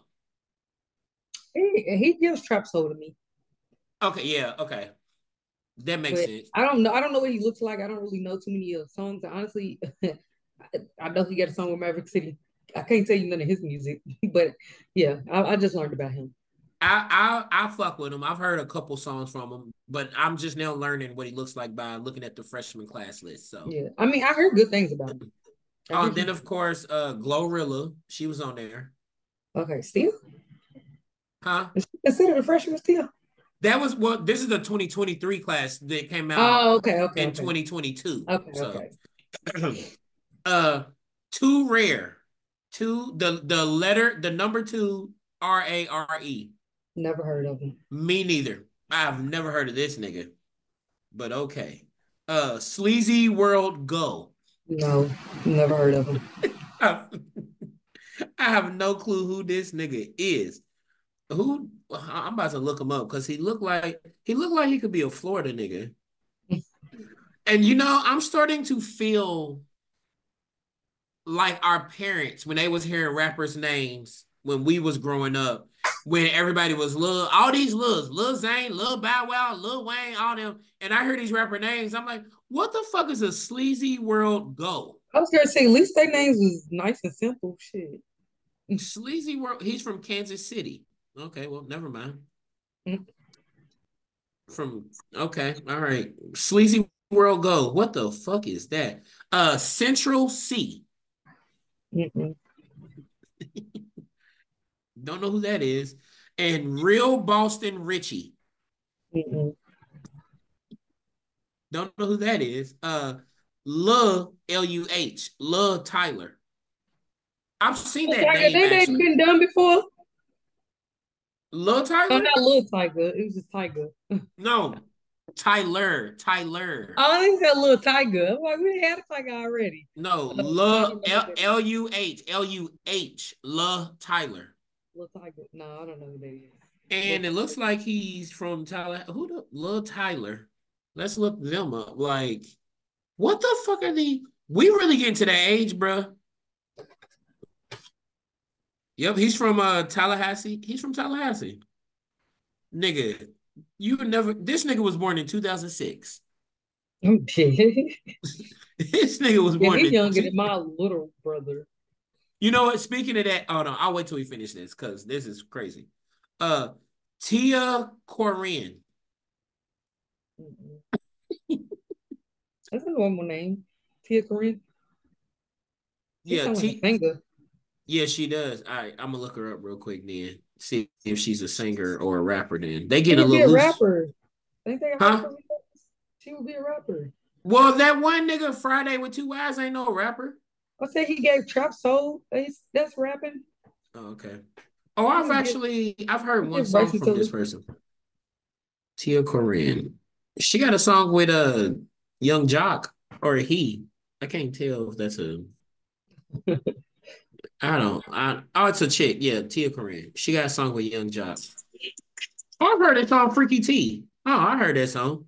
He, he gives trap soul to me, Okay, yeah, okay, that makes but sense. I don't know. I don't know what he looks like. I don't really know too many of songs. Honestly, I know he got a song with Maverick City. I can't tell you none of his music, but yeah, I, I just learned about him. I I I fuck with him. I've heard a couple songs from him, but I'm just now learning what he looks like by looking at the freshman class list. So, Yeah, I mean, I heard good things about him. I oh, heard and then he of course, uh, Glorilla, she was on there. okay. Still. Huh? Is she considered a freshman still? That was well, this is the twenty twenty-three class that came out Oh, okay, okay, in okay. twenty twenty-two. Okay, So okay. uh Too Rare. Two the the letter, the number two, R A R E. Never heard of him. Me neither. I've never heard of this nigga. But okay. Uh Sleazy World Go. No, never heard of him. I have no clue who this nigga is. Who I'm about to look him up because he looked like he looked like he could be a Florida nigga. And you know, I'm starting to feel like our parents when they was hearing rappers' names when we was growing up, when everybody was Lil, all these Lils, Lil Zane, Lil Bow Wow, Lil Wayne, all them, and I heard these rapper names. I'm like, what the fuck is a Sleazy World Go? I was gonna say at least their names was nice and simple. Shit. Sleazy World. He's from Kansas City. Okay, well, never mind. From okay, all right. Sleazy World Go. What the fuck is that? Uh, Central C. Mm-mm. Don't know who that is. And Real Boston Richie. Mm-mm. Don't know who that is. Uh, Lil L U H. Lil Tyler. I've seen that Tiger, name they ain't actually. been done before. Lil No, Tyler? not little Tiger. It was just Tiger. No, Tyler. Tyler. Oh, they said little Tiger. I'm like, we had a Tiger already. No, Uh, no, I Lil don't know who L that is. L U H. L U H. Lil Tyler. Little Tiger. No, I don't know who that is. And Little it looks like he's from Tyler. Who the Lil Tyler? Let's look them up. Like, what the fuck are they? We really getting to that age, bro. Yep, he's from uh Tallahassee. He's from Tallahassee. Nigga, you would never this nigga was born in two thousand six. Oh, shit. This nigga was Yeah, born he's in younger two. than my little brother. You know what? Speaking of that, oh no, I'll wait till we finish this because this is crazy. Uh Tia Corinne. Mm-mm. That's a normal name. Tia Corinne. She Yeah, sound like a T singer. yeah, she does. All right, I'm gonna look her up real quick then. See if she's a singer or a rapper then. They She get a would be little a loose. rapper. Think they got Huh? rappers? She would be a rapper. Well, that one nigga Friday with two eyes ain't no rapper. I said he gave Trap Soul. That's, that's rapping. Oh, okay. Oh, He I've would give, actually I've heard he one give song Bryson from this Tiller. person. Tia Corinne. She got a song with a uh, Young Jock or he. I can't tell if that's a I don't I oh it's a chick. Yeah, Tia Corinne. She got a song with Young Jock. Oh, I've heard it called Freaky T. Oh, I heard that song.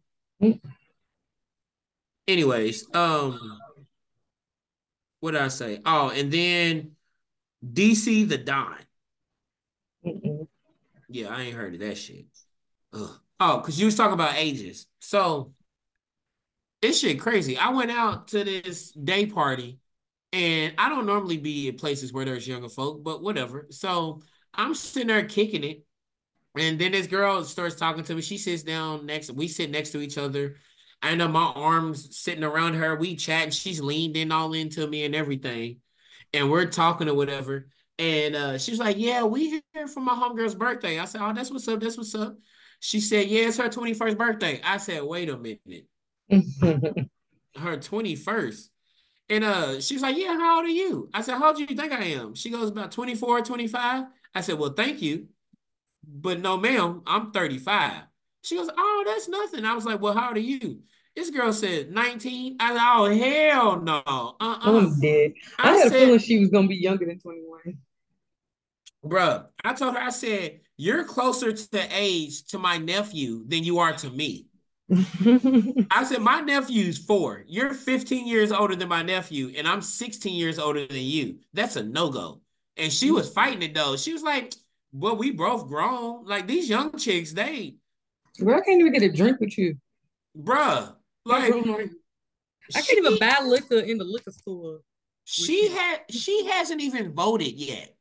Anyways, um, what did I say? Oh, and then D C the Don. Mm-mm. Yeah, I ain't heard of that shit. Ugh. Oh, because you was talking about ages. So this shit crazy. I went out to this day party, and I don't normally be in places where there's younger folk, but whatever. So I'm sitting there kicking it, and then this girl starts talking to me. She sits down next. We sit next to each other. I know my arms sitting around her. We chatting. She's leaned in all into me and everything, and we're talking or whatever. And uh, she's like, "Yeah, we here for my homegirl's birthday." I said, "Oh, that's what's up. That's what's up." She said, "Yeah, it's her twenty-first birthday." I said, "Wait a minute, her twenty-first?" And uh, she's like, "Yeah, how old are you?" I said, "How old do you think I am?" She goes, "About twenty-four, twenty-five." I said, "Well, thank you, but no, ma'am, I'm thirty-five." She goes, "Oh, that's nothing." I was like, "Well, how old are you?" This girl said nineteen. I said, "Oh, hell no. Uh-uh." I'm dead. I I had a feeling said, she was gonna be younger than twenty-one. bruh, I told her, I said, "You're closer to the age to my nephew than you are to me." I said, "My nephew's four. You're fifteen years older than my nephew, and I'm sixteen years older than you. That's a no-go." And she was fighting it though. She was like, "Well, we both grown. Like these young chicks, they, Girl, I can't even get a drink with you. bruh, How like grown are you? I can't even she buy liquor in the liquor store with she you. had she hasn't even voted yet.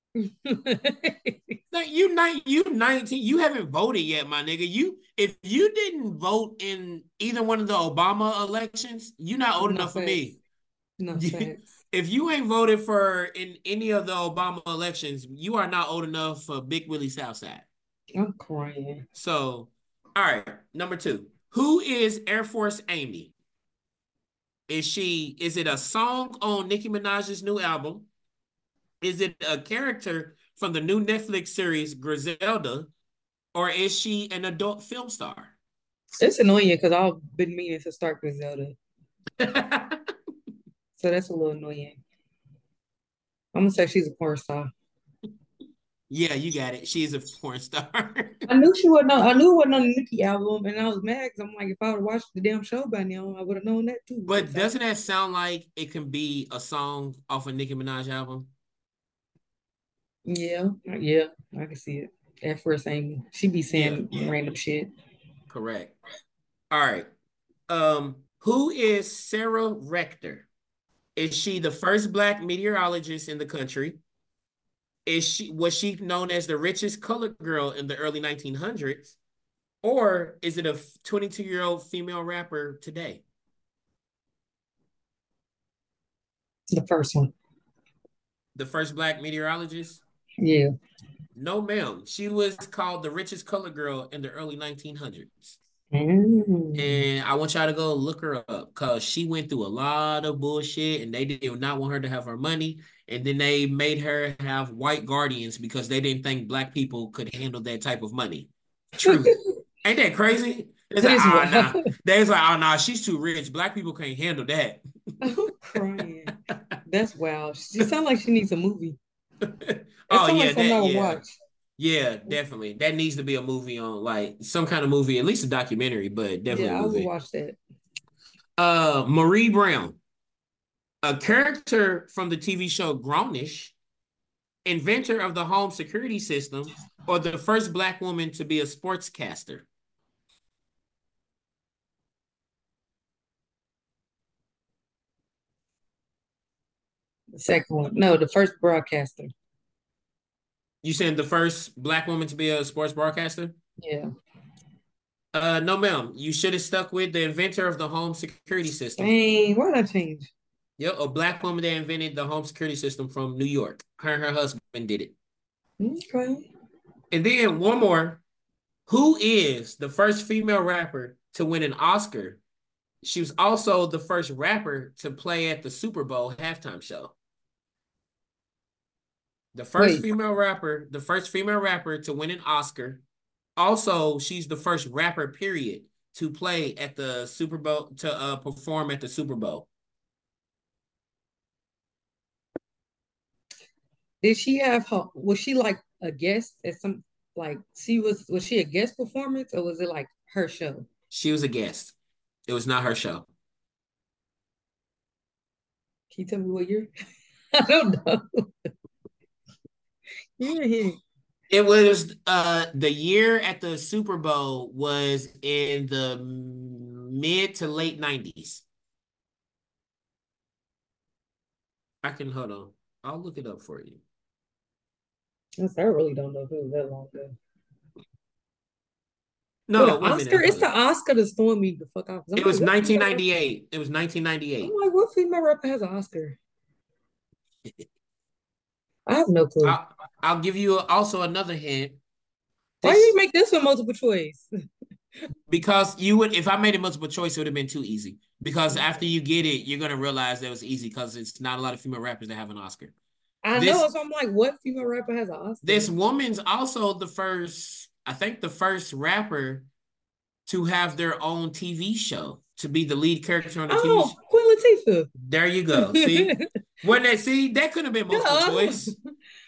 Like you nine, you nineteen, you haven't voted yet, my nigga. You if you didn't vote in either one of the Obama elections, you're not old No enough for me. facts. No facts. If you ain't voted for in any of the Obama elections, you are not old enough for Big Willie Southside. I'm crying. So, all right, number two. Who is Air Force Amy? Is she, is it a song on Nicki Minaj's new album? Is it a character from the new Netflix series Griselda? Or is she an adult film star? It's annoying because I've been meaning to start Griselda. So that's a little annoying. I'm gonna say she's a porn star. Yeah, you got it. She is a porn star. I knew she wasn't on, I knew it wasn't on the Nicki album, and I was mad because I'm like, if I would have watched the damn show by now, I would have known that too. But It's like, doesn't that sound like it can be a song off a Nicki Minaj album? yeah, yeah, I can see it. At first, Amy, she be Yeah, saying random shit. correct. All right. Um, who is Sarah Rector? Is she the first black meteorologist in the country? Is she was she known as the richest colored girl in the early nineteen hundreds? Or is it a twenty-two-year-old female rapper today? The first one. The first black meteorologist? Yeah. No, ma'am. She was called the richest colored girl in the early nineteen hundreds. Mm. And I want y'all to go look her up because she went through a lot of bullshit and they did not want her to have her money. And then they made her have white guardians because they didn't think black people could handle that type of money. Truth. Ain't that crazy? It's That like, is oh, wild. nah. They was like, oh, nah, she's too rich. Black people can't handle that. I'm crying. That's wild. She sounds like she needs a movie. That Oh, sounds yeah, like something I that, would yeah. watch. Yeah, definitely. That needs to be a movie on like some kind of movie, at least a documentary, but definitely Yeah, a I would movie. watch that. Uh, Marie Brown, a character from the T V show Grownish, inventor of the home security system, or the first black woman to be a sportscaster. The second one. No, the first broadcaster. You saying the first black woman to be a sports broadcaster? Yeah. Uh, no, ma'am. You should have stuck with the inventor of the home security system. Dang, why did I change? Yep, a black woman that invented the home security system from New York. Her and her husband did it. Okay. And then one more. Who is the first female rapper to win an Oscar? She was also the first rapper to play at the Super Bowl halftime show. The first Wait. female rapper, the first female rapper to win an Oscar. Also, she's the first rapper, period, to play at the Super Bowl, to uh, perform at the Super Bowl. Did she have her, was she like a guest at some, like, she was, was she a guest performance or was it like her show? She was a guest. It was not her show. Can you tell me what year? I don't know. Yeah. It was uh the year at the Super Bowl was in the mid to late nineties. I can hold on. I'll look it up for you. I really don't know if it was that long ago. No, But wait a Oscar, minute. it's the Oscar that's throwing me the fuck off. It like, was what nineteen female ninety-eight. It was rapper- nineteen ninety-eight. I'm like, what female rapper has an Oscar? I have no clue. I'll, I'll give you also another hint. Why This, you make this one multiple choice? because you would, if I made it multiple choice, it would have been too easy. Because after you get it, you're gonna realize that it was easy because it's not a lot of female rappers that have an Oscar. I This- know, so I'm like, what female rapper has an Oscar? This woman's also the first, I think, the first rapper to have their own T V show, to be the lead character on the T V Oh, show. Queen Latifah. There you go. See, wasn't that? See, that could have been multiple Duh. choice.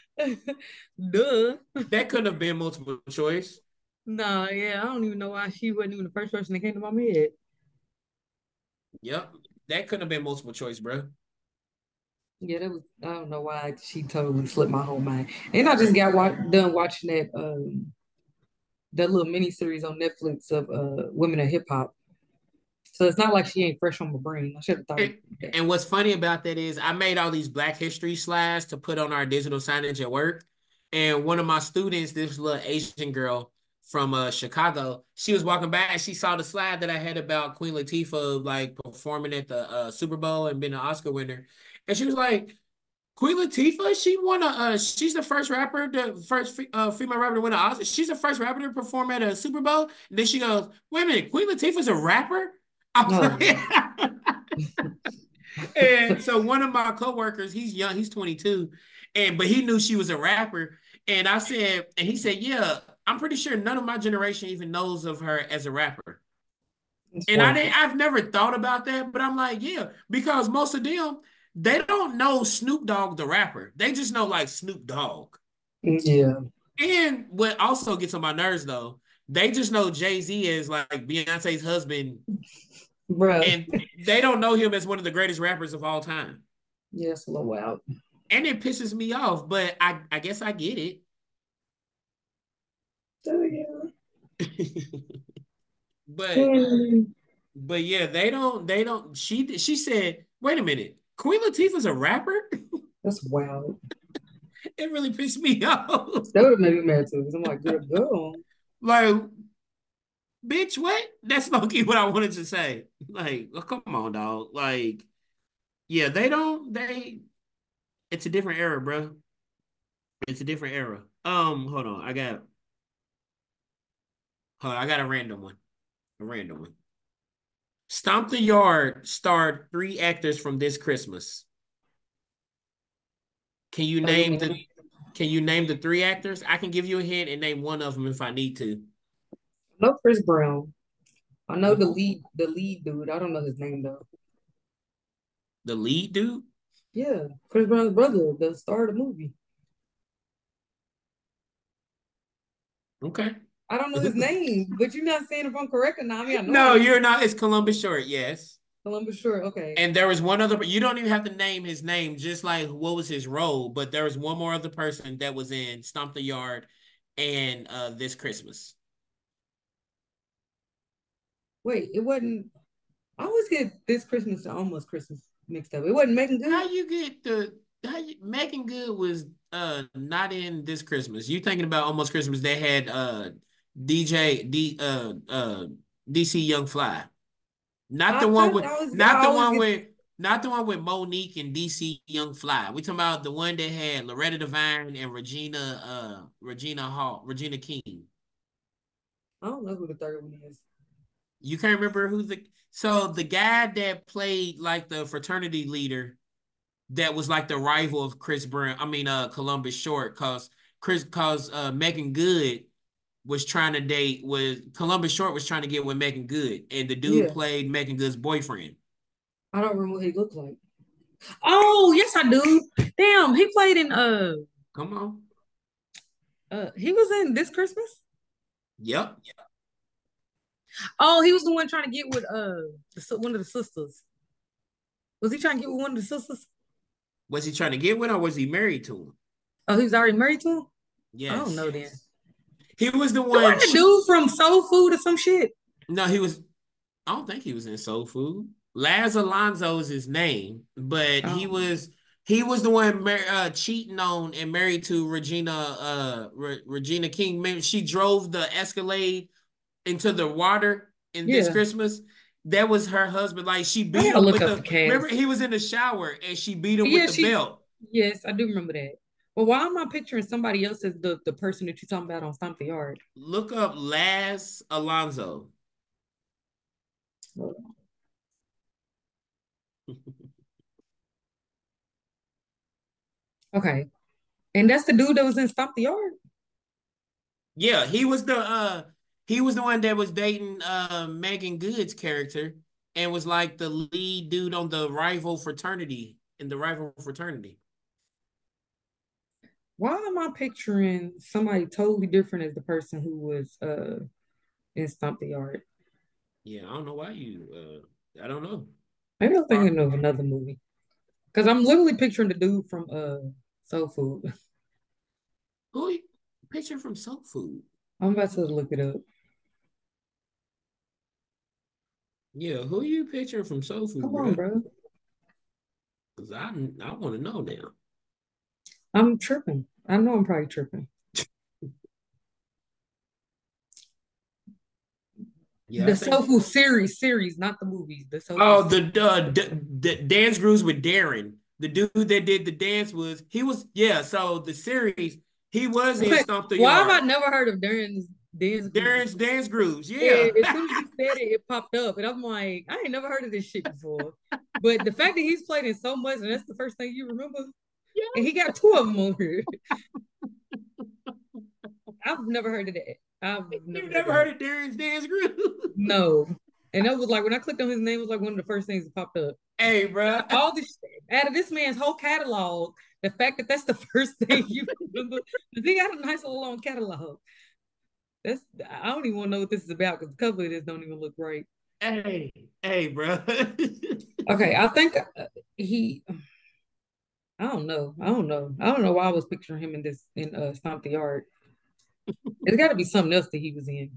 Duh. That could have been multiple choice. No, yeah, I don't even know why she wasn't even the first person that came to my head. Yep, that could have been multiple choice, bro. Yeah, that was, I don't know why she totally slipped my whole mind. And I just got wa done watching that um that little mini series on Netflix of uh women in hip hop. So it's not like she ain't fresh on my brain. I should have thought. And, and what's funny about that is I made all these Black History slides to put on our digital signage at work. And one of my students, this little Asian girl from uh, Chicago, she was walking by and she saw the slide that I had about Queen Latifah like performing at the uh, Super Bowl and being an Oscar winner. And she was like, Queen Latifah, she won a. Uh, she's the first rapper, the first uh, female rapper to win an Oscar. She's the first rapper to perform at a Super Bowl. And then she goes, "Wait a minute, Queen Latifah's a rapper." I was No. like, and so one of my coworkers, he's young, he's twenty-two, and but he knew she was a rapper. And I said, and he said, "Yeah, I'm pretty sure none of my generation even knows of her as a rapper." It's And I wild. didn't, I've never thought about that, but I'm like, yeah, because most of them, they don't know Snoop Dogg the rapper. They just know like Snoop Dogg. Yeah. And what also gets on my nerves though, they just know Jay-Z as like Beyonce's husband, Bruh. and they don't know him as one of the greatest rappers of all time. Yeah, it's a little wild. And it pisses me off, but I, I guess I get it. Oh, yeah. but Mm. but yeah, they don't they don't she she said, wait a minute, Queen Latifah's a rapper? That's wild. It really pissed me off. That would have made me mad too. Because I'm like, girl, go. Like, bitch, what? That's low-key what I wanted to say. Like, oh, come on, dog. Like, yeah, they don't, they, it's a different era, bro. It's a different era. Um, hold on. I got, hold on, I got a random one. A random one. Stomp the Yard starred three actors from This Christmas. Can you name the, can you name the three actors? I can give you a hint and name one of them if I need to. No, Chris Brown. I know the lead, the lead dude. I don't know his name though. The lead dude? Yeah, Chris Brown's brother, the star of the movie. Okay. I don't know his name, but you're not saying if I'm correct or not. I mean, I know No, I am. you're not. It's Columbus Short, yes. Columbus Short. Okay. And there was one other, you don't even have to name his name, just like what was his role. But there was one more other person that was in Stomp the Yard and uh, This Christmas. Wait, it wasn't. I always get This Christmas and Almost Christmas mixed up. It wasn't Megan Good. How you get the, how you, Megan Good was uh not in This Christmas. You thinking about Almost Christmas, they had uh D J, D, uh, uh, D C Young Fly. Not I the one thought with, I was. not I the always one get. with, not the one with Monique and D C Young Fly. We talking about the one that had Loretta Devine and Regina, uh, Regina Hall, Regina King. I don't know who the third one is. You can't remember who the, so the guy that played like the fraternity leader that was like the rival of Chris Brown. I mean, uh, Columbus Short, cause Chris, cause uh, Megan Good was trying to date with Columbus Short was trying to get with Megan Good, and the dude Yeah, played Megan Good's boyfriend. I don't remember what he looked like. Oh, yes, I do. Damn, he played in uh Come on. uh he was in This Christmas. Yep. Oh, he was the one trying to get with uh the, one of the sisters. Was he trying to get with one of the sisters? Was he trying to get with her or was he married to him? Oh, he was already married to him? I don't Yes. know then. He was the The one. one the She, dude from Soul Food or some shit. no, he was. I don't think he was in Soul Food. Laz Alonso is his name, but he Oh. was he was the one mar- uh, cheating on and married to Regina uh Re- Regina King. She drove the Escalade into the water in This Yeah. Christmas. That was her husband. Like she I beat gotta him look with up the. the cast. Remember, he was in the shower and she beat him Yeah, with the she belt. yes, I do remember that. But why am I picturing somebody else as the, the person that you're talking about on Stomp the Yard? Look up Laz Alonso. Okay. And that's the dude that was in Stomp the Yard? Yeah, he was the uh he was the one that was dating uh Megan Good's character and was like the lead dude on the rival fraternity in the rival fraternity. Why am I picturing somebody totally different as the person who was uh in Stomp the Yard? Yeah, I don't know why you uh I don't know. Maybe I'm thinking of another movie. Because I'm literally picturing the dude from uh Soul Food. Who you picture from Soul Food? I'm about to look it up. Yeah, who you picture from Soul Food, Come on, bro? bro. Because I I want to know now. I'm tripping. I know I'm probably tripping. Yeah, I The think. Soul Food series, series, not the movies. The Soul Food Oh, series. the uh, d- d- Dance Grooves with Darren. The dude that did the dance was he was yeah. So the series he was in What? Stomp the Why have I Yard. never heard of Darren's dance group Darren's before? Dance Grooves, yeah. And as soon as you said it, it popped up, and I'm like, I ain't never heard of this shit before. But the fact that he's played it so much, and that's the first thing you remember, and he got two of them on here. I've never heard of that. I've never You've heard never of heard that. of Darren's Dance Grooves? No. And that was like when I clicked on his name, it was like one of the first things that popped up. Hey, bro. All this out of this man's whole catalog, the fact that that's the first thing you remember, because he got a nice little long catalog. That's I don't even want to know what this is about because the cover of this don't even look right. Hey, hey, bro. Okay, I think uh, he. I don't know. I don't know. I don't know why I was picturing him in this in uh Stomp the Yard. There's got to be something else that he was in.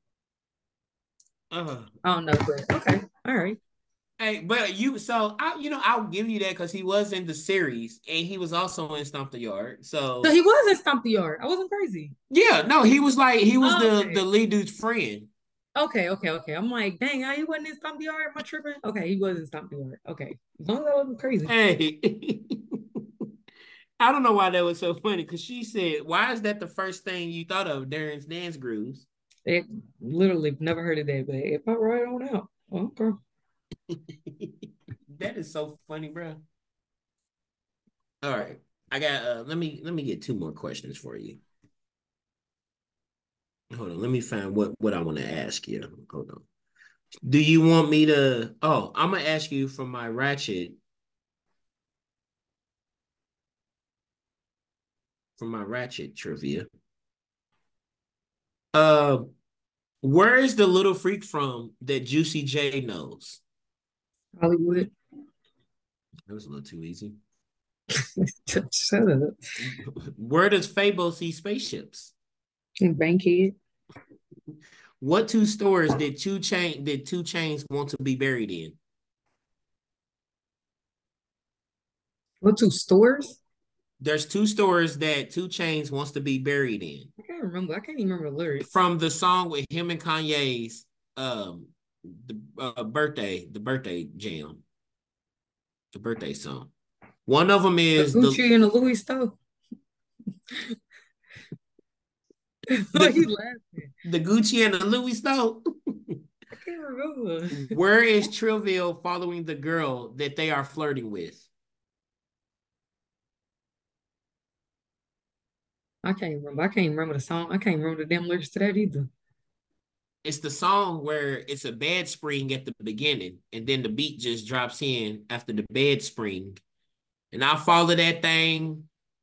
uh, I don't know, but okay, all right. hey, but you so I you know I'll give you that because he was in the series and he was also in Stomp the Yard. So So he was in Stomp the Yard. I wasn't crazy. yeah, no, he was like he was Oh, the okay. the lead dude's friend. Okay, okay, okay. I'm like, dang, he wasn't in Stomp the Yard. Am I tripping? Okay, he was in Stomp the Yard. Okay, as long as I wasn't crazy. Hey, I don't know why that was so funny because she said, "Why is that the first thing you thought of, Darren's Dance Grooves?" It literally never heard of that, but it popped right on out. Okay. That is so funny, bro. All right, I got. Uh, let me let me get two more questions for you. Hold on, let me find what what I want to ask you. Hold on. Do you want me to? Oh, I'm gonna ask you from my Ratchet. From my Ratchet trivia. Uh, where is the little freak from that Juicy J knows? Hollywood. That was a little too easy. Shut up. Where does Fable see spaceships? And Bankhead. What two stores did two chain did two chains want to be buried in? What two stores? There's two stores that two chains wants to be buried in. I can't remember. I can't even remember the lyrics. From the song with him and Kanye's um the uh, birthday, the birthday jam, the birthday song. One of them The is Gucci the and the Louis store. Why you the laughing? the Gucci and the Louis Stone. I can't remember. Where is Trillville following the girl that they are flirting with? I can't remember. I can't remember the song. I can't remember the damn lyrics to that either. It's the song where it's a bed spring at the beginning, and then the beat just drops in after the bed spring. And I follow that thing.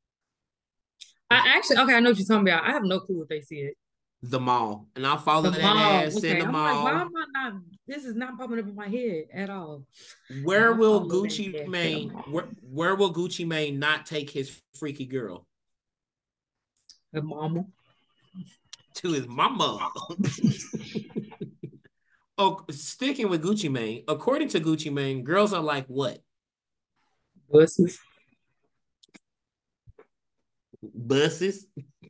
I actually okay, I know what you're talking about. I have no clue what they said. The mall. And I follow The that mall. ass in Okay. the I'm like, why mall. am I not this is not popping up in my head at all. And Where I will follow that Gucci ass to the Mane mall. where, where will Gucci Mane not take his freaky girl? The mama. To his mama. Oh, sticking with Gucci Mane, according to Gucci Mane, girls are like what? Buses. Buses.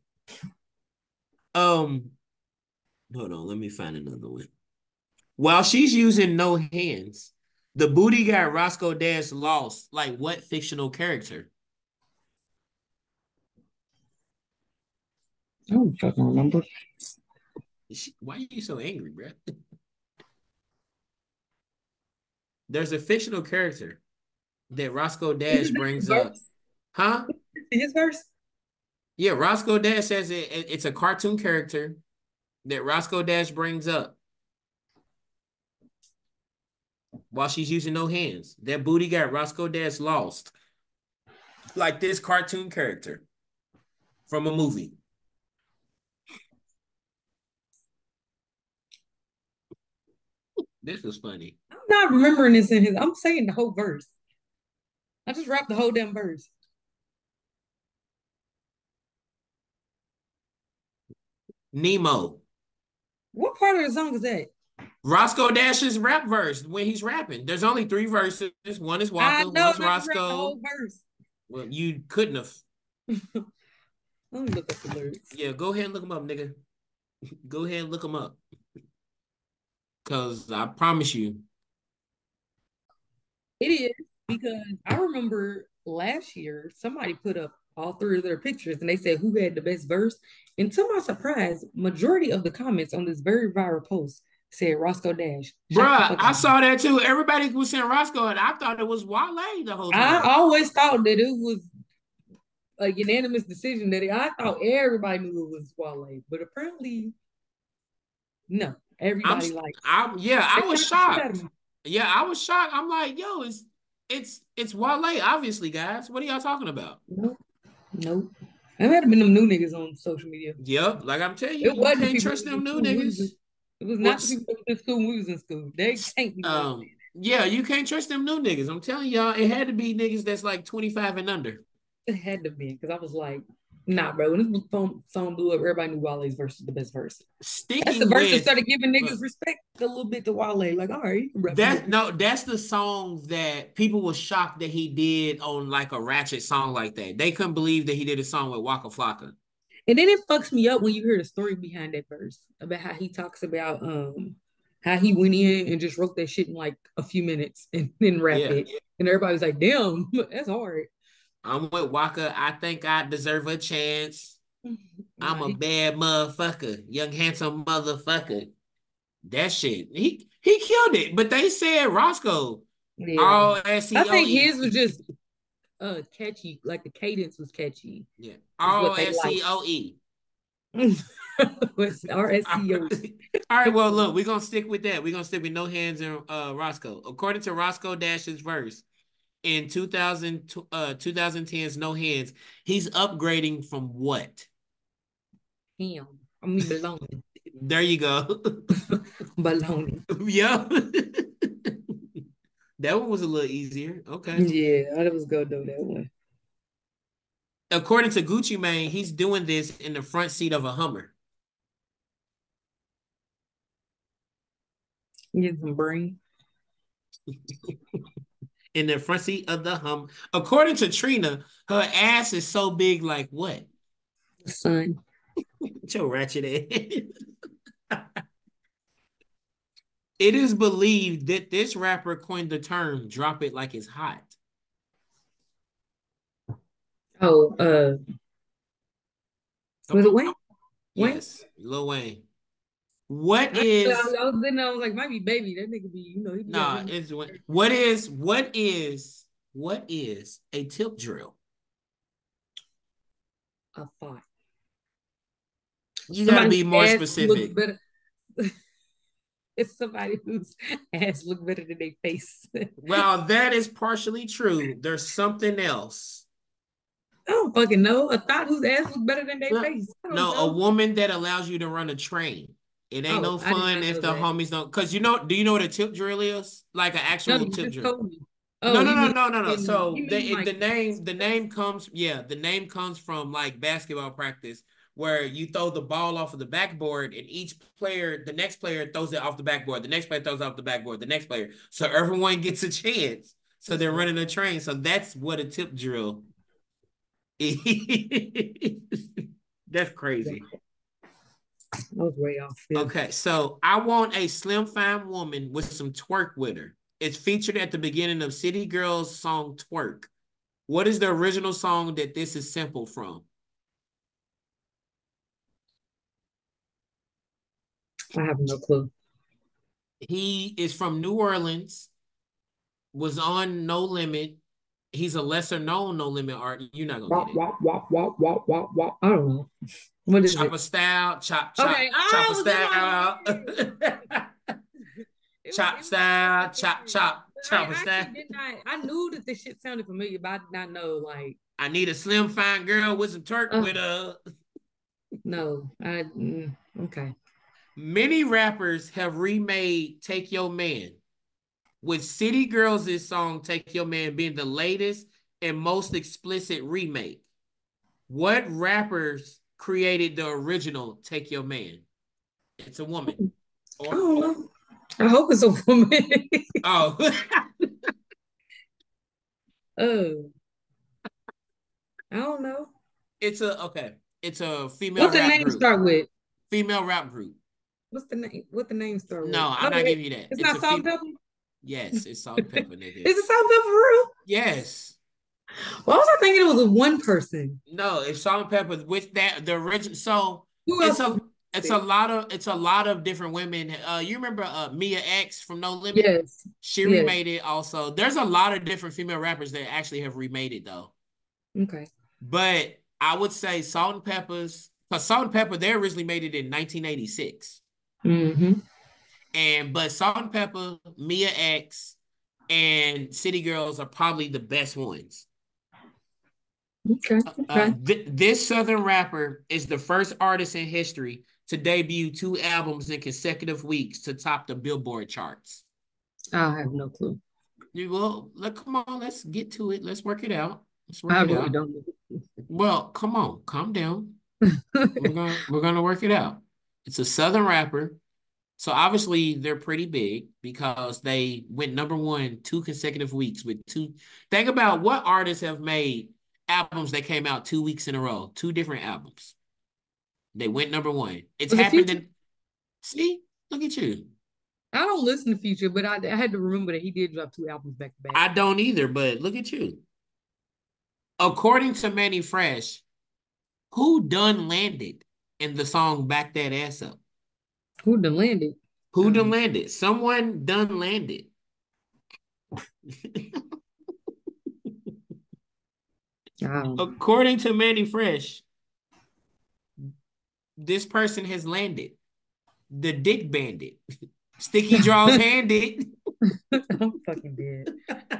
Um, hold on, let me find another one. While she's using no hands, the booty got Roscoe Dash lost. Like what fictional character? I don't fucking remember. She, why are you so angry, bro? There's a fictional character that Roscoe Dash brings up. Verse. Huh? His verse. Yeah, Roscoe Dash says it, it, it's a cartoon character that Roscoe Dash brings up while she's using no hands. That booty got Roscoe Dash lost. Like this cartoon character from a movie. This was funny. I'm not remembering this in his. I'm saying the whole verse. I just rapped the whole damn verse. Nemo. What part of the song is that? Roscoe Dash's rap verse when he's rapping. There's only three verses. One is I Walker, know, one's and I just rapped the Roscoe. whole verse. Well, you couldn't have. Let me look up the lyrics. Yeah, go ahead and look them up, nigga. Go ahead and look them up. Cause I promise you. It is. because I remember last year somebody put up all three of their pictures and they said who had the best verse. And to my surprise, majority of the comments on this very viral post said Roscoe Dash. Shut the Bruh, fuck I up. saw that too. Everybody was saying Roscoe, and I thought it was Wale the whole I time. always thought that it was a unanimous decision that it, I thought everybody knew it was Wale, but apparently no. I'm, Everybody like I'm, yeah, I that was kind of shit out of shocked. me. Yeah, I was shocked. I'm like, yo, it's, it's, it's Wale, obviously, guys. What are y'all talking about? Nope, nope. There might have been them new niggas on social media. Yep, like I'm telling you, It you wasn't the can't people trust that was them in new school. We was niggas. in, it was not the What's, people that was in school when we was in school. They can't be the ones um, saying yeah, you can't trust them new niggas. I'm telling y'all, it had to be niggas that's like twenty-five and under. that. It had to be because I was like, nah, bro. When this song, song blew up, everybody knew Wale's verse was the best verse. That's the Sticking verse that with, started giving uh, niggas respect a little bit to Wale. Like, all right, you can rap a little that bit. no, that's the song that people were shocked that he did on like a ratchet song like that. They couldn't believe that he did a song with Waka Flocka. And then it fucks me up when you hear the story behind that verse about how he talks about um how he went in and just wrote that shit in like a few minutes and then rapped Yeah. it. And everybody's like, damn, that's hard. I'm with Waka. I think I deserve a chance. I'm Nah, a he, bad motherfucker, young handsome motherfucker. That shit. He he killed it. But they said Roscoe. yeah. R O S I C O think E. his was just uh catchy, like the cadence was catchy, Yeah. is R O what they S like. C O E. R S C O. All right, well, look, we're gonna stick with that. We're gonna stick with no hands in uh Roscoe. According to Roscoe Dash's verse in two thousand uh twenty ten's No Hands, he's upgrading from what? Him. I mean baloney. There you go. Baloney. Yeah. That one was a little easier. Okay. Yeah, I was gonna do that one. According to Gucci Mane, he's doing this in the front seat of a Hummer. Get some brain. In the front seat of the Hummer. According to Trina, her ass is so big, like what? Son. Your ratchet ass. It is believed that this rapper coined the term "drop it like it's hot." Oh, uh, Come was it on. Wayne? Wayne? Yes, Lil Wayne. What I, I is was, I was sitting there, I was like, might be baby. That nigga be, you know, he be out nah? here It's what is what is what is a tip drill? a thought. You got to Somebody be more whose ass looks specific. better. It's somebody whose ass look better than their face. Well, that is partially true. There's something else. I don't fucking know. A thought whose ass look better than their No, face. I don't no, a know. woman that allows you to run a train. It ain't Oh, no I did fun not if know the that. homies don't. Cause you know, do you know what a tip drill is? Like an No, actual you tip just drill. told me. No, Oh, no, you no, mean no, no, no. in, So you the mean it, the like name the name comes yeah the name comes from like basketball practice where you throw the ball off of the backboard and each player the next player throws it off the backboard the next player throws it off the backboard the next player so everyone gets a chance so they're running a train so that's what a tip drill is. That's crazy. I was way off. Yeah. Okay, so I want a slim fine woman with some twerk with her. It's featured at the beginning of City Girls' song Twerk. What is the original song that this is sampled from? I have no clue. He is from New Orleans, was on No Limit. He's a lesser known No Limit art. You're not gonna get Wop, it. wop, wop, wop, wop, wop, wop. I don't know. What is it? Chopper style, chop, chop, Okay, I chopper was in style. my it was Chop in my style, fucking chop, head. chop, But I chopper style. actually did not. I knew that this shit sounded familiar, but I did not know. Like, I need a slim fine girl with some twerk uh, with a. no, I mm, okay. Many rappers have remade Take Your Man, with City Girls' song Take Your Man being the latest and most explicit remake. What rappers created the original Take Your Man? It's a woman. I Or don't know. I hope it's a woman. oh, Oh, I don't know. it's a okay. It's a female What the rap name group. start with? Female rap group. What's the name? What the name start with? No, I'm Oh, not it, giving you that. it's It's not a Salt fem- Pepper. Yes, it's Salt and Pepper, nigga. Is it Salt and Pepper for real? Yes. Why was I thinking it was a one person? No, it's Salt and Pepper with that the original. So Who it's else? a it's a lot of it's a lot of different women. Uh, you remember uh Mia X from No Limit? Yes. She Yes. remade it also. There's a lot of different female rappers that actually have remade it though. Okay. But I would say Salt and Peppers, because Salt and Pepper, they originally made it in nineteen eighty-six. Mm-hmm. And but Salt and Pepper, Mia X, and City Girls are probably the best ones. Okay. Uh, Okay. th- this Southern rapper is the first artist in history to debut two albums in consecutive weeks to top the Billboard charts. I have no clue. You will, let, come on, let's get to it. Let's work it out. Let's work I it really out. don't know. Well, come on, calm down. We're gonna we're gonna work it out. It's a Southern rapper. So obviously they're pretty big because they went number one two consecutive weeks with two. Think about what artists have made albums that came out two weeks in a row, two different albums. They went number one. It's Was it happened Future? in, see, look at you. I don't listen to Future, but I, I had to remember that he did drop two albums back to back. I don't either, but look at you. According to Manny Fresh, who done landed in the song Back That Ass Up? Who done landed? Who done Um, landed? Someone done landed. um, According to Manny Fresh, this person has landed. The Dick Bandit. Sticky Draws Handed. I'm fucking dead.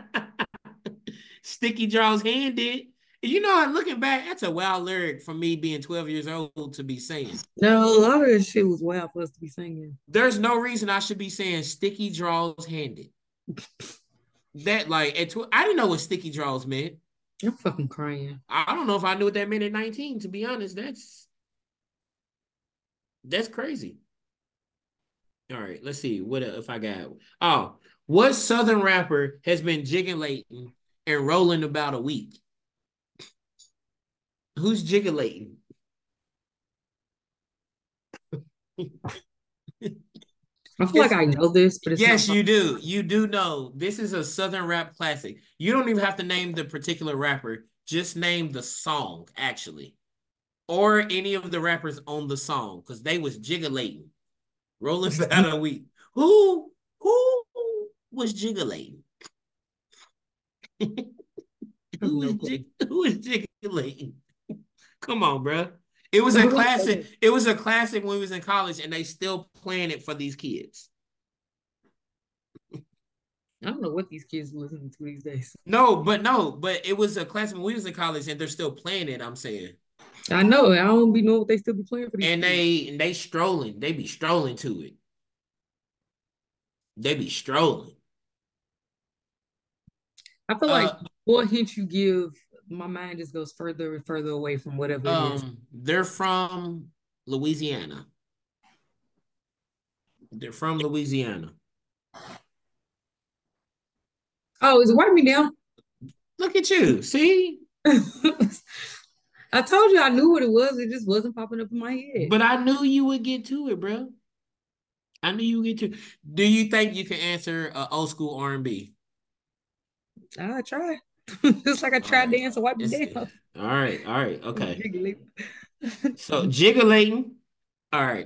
Sticky Draws Handed. You know, looking back, that's a wild lyric for me being twelve years old to be saying. No, a lot of this shit was wild for us to be singing. There's no reason I should be saying Sticky Draws Handed. That, like, at tw- I didn't know what Sticky Draws meant. I'm fucking crying. I don't know if I knew what that meant at nineteen, to be honest. That's that's crazy. All right, let's see. What if I got? Oh, what Southern rapper has been jiggling and rolling about a week? Who's jiggling? I feel like I know this, but it's yes, not you do. You do know. This is a Southern rap classic. You don't even have to name the particular rapper. Just name the song, actually. Or any of the rappers on the song, because they was jiggling. Rolling about a week. Who, who was jiggling? who, was jig- who was jiggling? Come on, bro. It was a classic. It was a classic when we was in college, and they still playing it for these kids. I don't know what these kids listening to these days. No, but no, but it was a classic when we was in college, and they're still playing it. I'm saying. I know. I don't be know what they still be playing for these. And kids. they and they strolling. They be strolling to it. They be strolling. I feel like uh, the more hint you give, my mind just goes further and further away from whatever um, it is. They're from Louisiana. They're from Louisiana. Oh, is it wiping me down? Look at you. See? I told you I knew what it was. It just wasn't popping up in my head. But I knew you would get to it, bro. I knew you would get to it. Do you think you can answer uh, old school R and B? I try. Just like I tried right. dance and wipe me down. All right. All right. Okay. So jiggling. All right.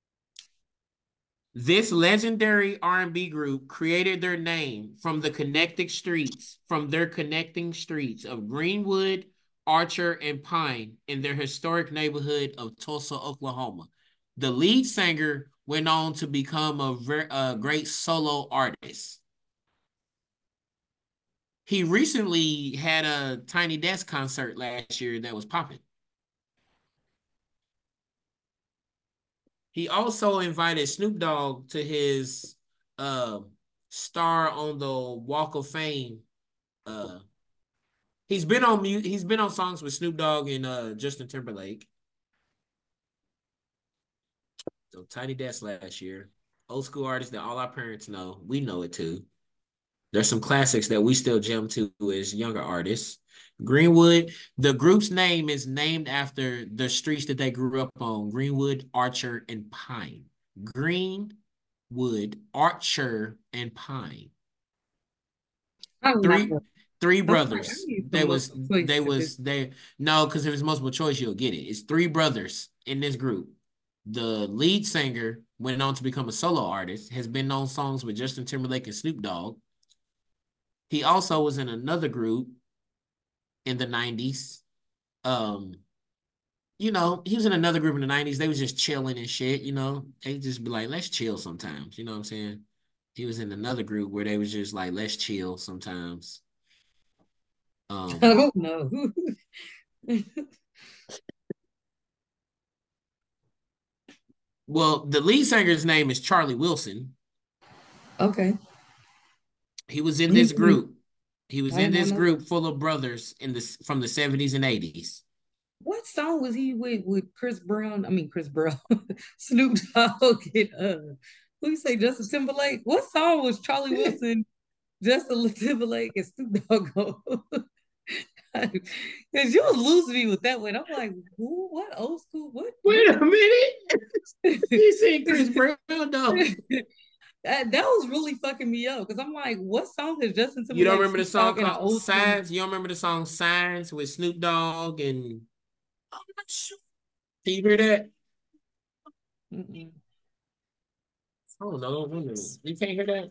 This legendary R and B group created their name from the connecting streets, from their connecting streets of Greenwood, Archer, and Pine in their historic neighborhood of Tulsa, Oklahoma. The lead singer went on to become a, ver- a great solo artist. He recently had a Tiny Desk concert last year that was popping. He also invited Snoop Dogg to his uh, star on the Walk of Fame. Uh, he's been on mute. He's been on songs with Snoop Dogg and uh, Justin Timberlake. So Tiny Desk last year. Old school artists that all our parents know. We know it too. There's some classics that we still jam to as younger artists. Greenwood, the group's name is named after the streets that they grew up on, Greenwood, Archer, and Pine. Greenwood, Archer, and Pine. I do not Three know. three I'm like, I brothers. need They some was multiple choice they to this. was they no, because if it's multiple choice, you'll get it. It's three brothers in this group. The lead singer went on to become a solo artist, has been on songs with Justin Timberlake and Snoop Dogg. He also was in another group in the nineties. Um, you know, he was in another group in the nineties. They was just chilling and shit, you know. They just be like, let's chill sometimes. You know what I'm saying? He was in another group where they was just like, let's chill sometimes. I Um, don't know. well, the lead singer's name is Charlie Wilson. Okay. He was in this Mhm. group. He was I did in not this know that. group full of brothers in this from the seventies and eighties. What song was he with with Chris Brown? I mean Chris Brown, Snoop Dogg, and uh, who you say Justin Timberlake? What song was Charlie Wilson, Justin Timberlake, and Snoop Dogg on? Because you was losing me with that one. I'm like, who, what old school? What? Wait What? a minute. He said Chris Brown though. that, that was really fucking me up because I'm like, what song is Justin You don't Timberlake, remember the Snoop song Dogg, and an called old school? Signs? You don't remember the song Signs with Snoop Dogg and I'm not sure. Can you hear that? Mm-mm. I don't know. You can't hear that?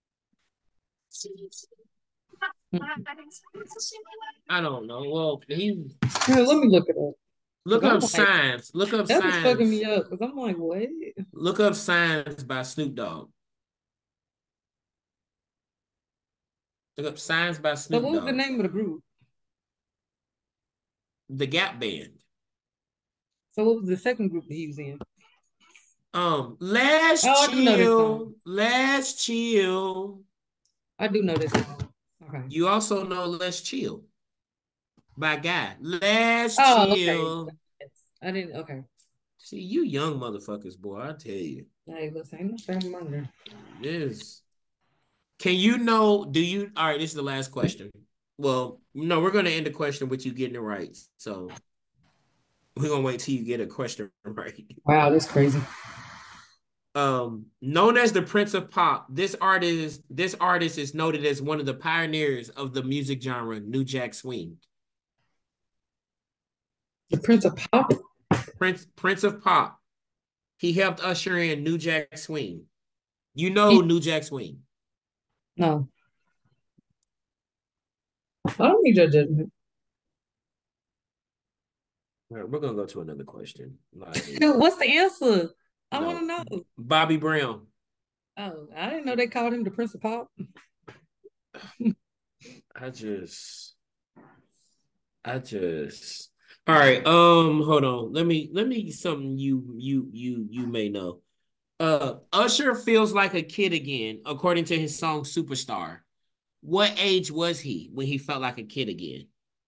Mm-mm. I don't know. Well, he Here, let me look it up look because I'm up like, Signs. Look up that was fucking me Signs. up because I'm like, what? Look up Signs by Snoop Dogg. Look up Signs by So Snoop what was the Dogg. name of the group? The Gap Band. So what was the second group that he was in? Um, let's Oh, I do know this song. chill. Let's chill. I do know this song. Okay. You also know Let's Chill by Guy. Let's Oh, okay. chill. Yes. I didn't. Okay. See, you young motherfuckers, boy, I tell you. Hey, listen, ain't no shame under. This. Can you know, do you, all right, this is the last question. Well, no, we're going to end the question with you getting it right. So we're going to wait till you get a question right. Wow, that's crazy. Um, known as the Prince of Pop, this artist, this artist is noted as one of the pioneers of the music genre, New Jack Swing. The Prince of Pop. Prince, Prince of Pop. He helped usher in New Jack Swing. You know He, New Jack Swing. no, I don't need your judgment. All right, we're gonna go to another question. Like, What's the answer? I want to no, know. Bobby Brown. Oh, I didn't know they called him the Prince of Pop. I just, I just. All right. Um, hold on. Let me let me something you you you you may know. Uh, Usher feels like a kid again, according to his song Superstar. What age was he when he felt like a kid again?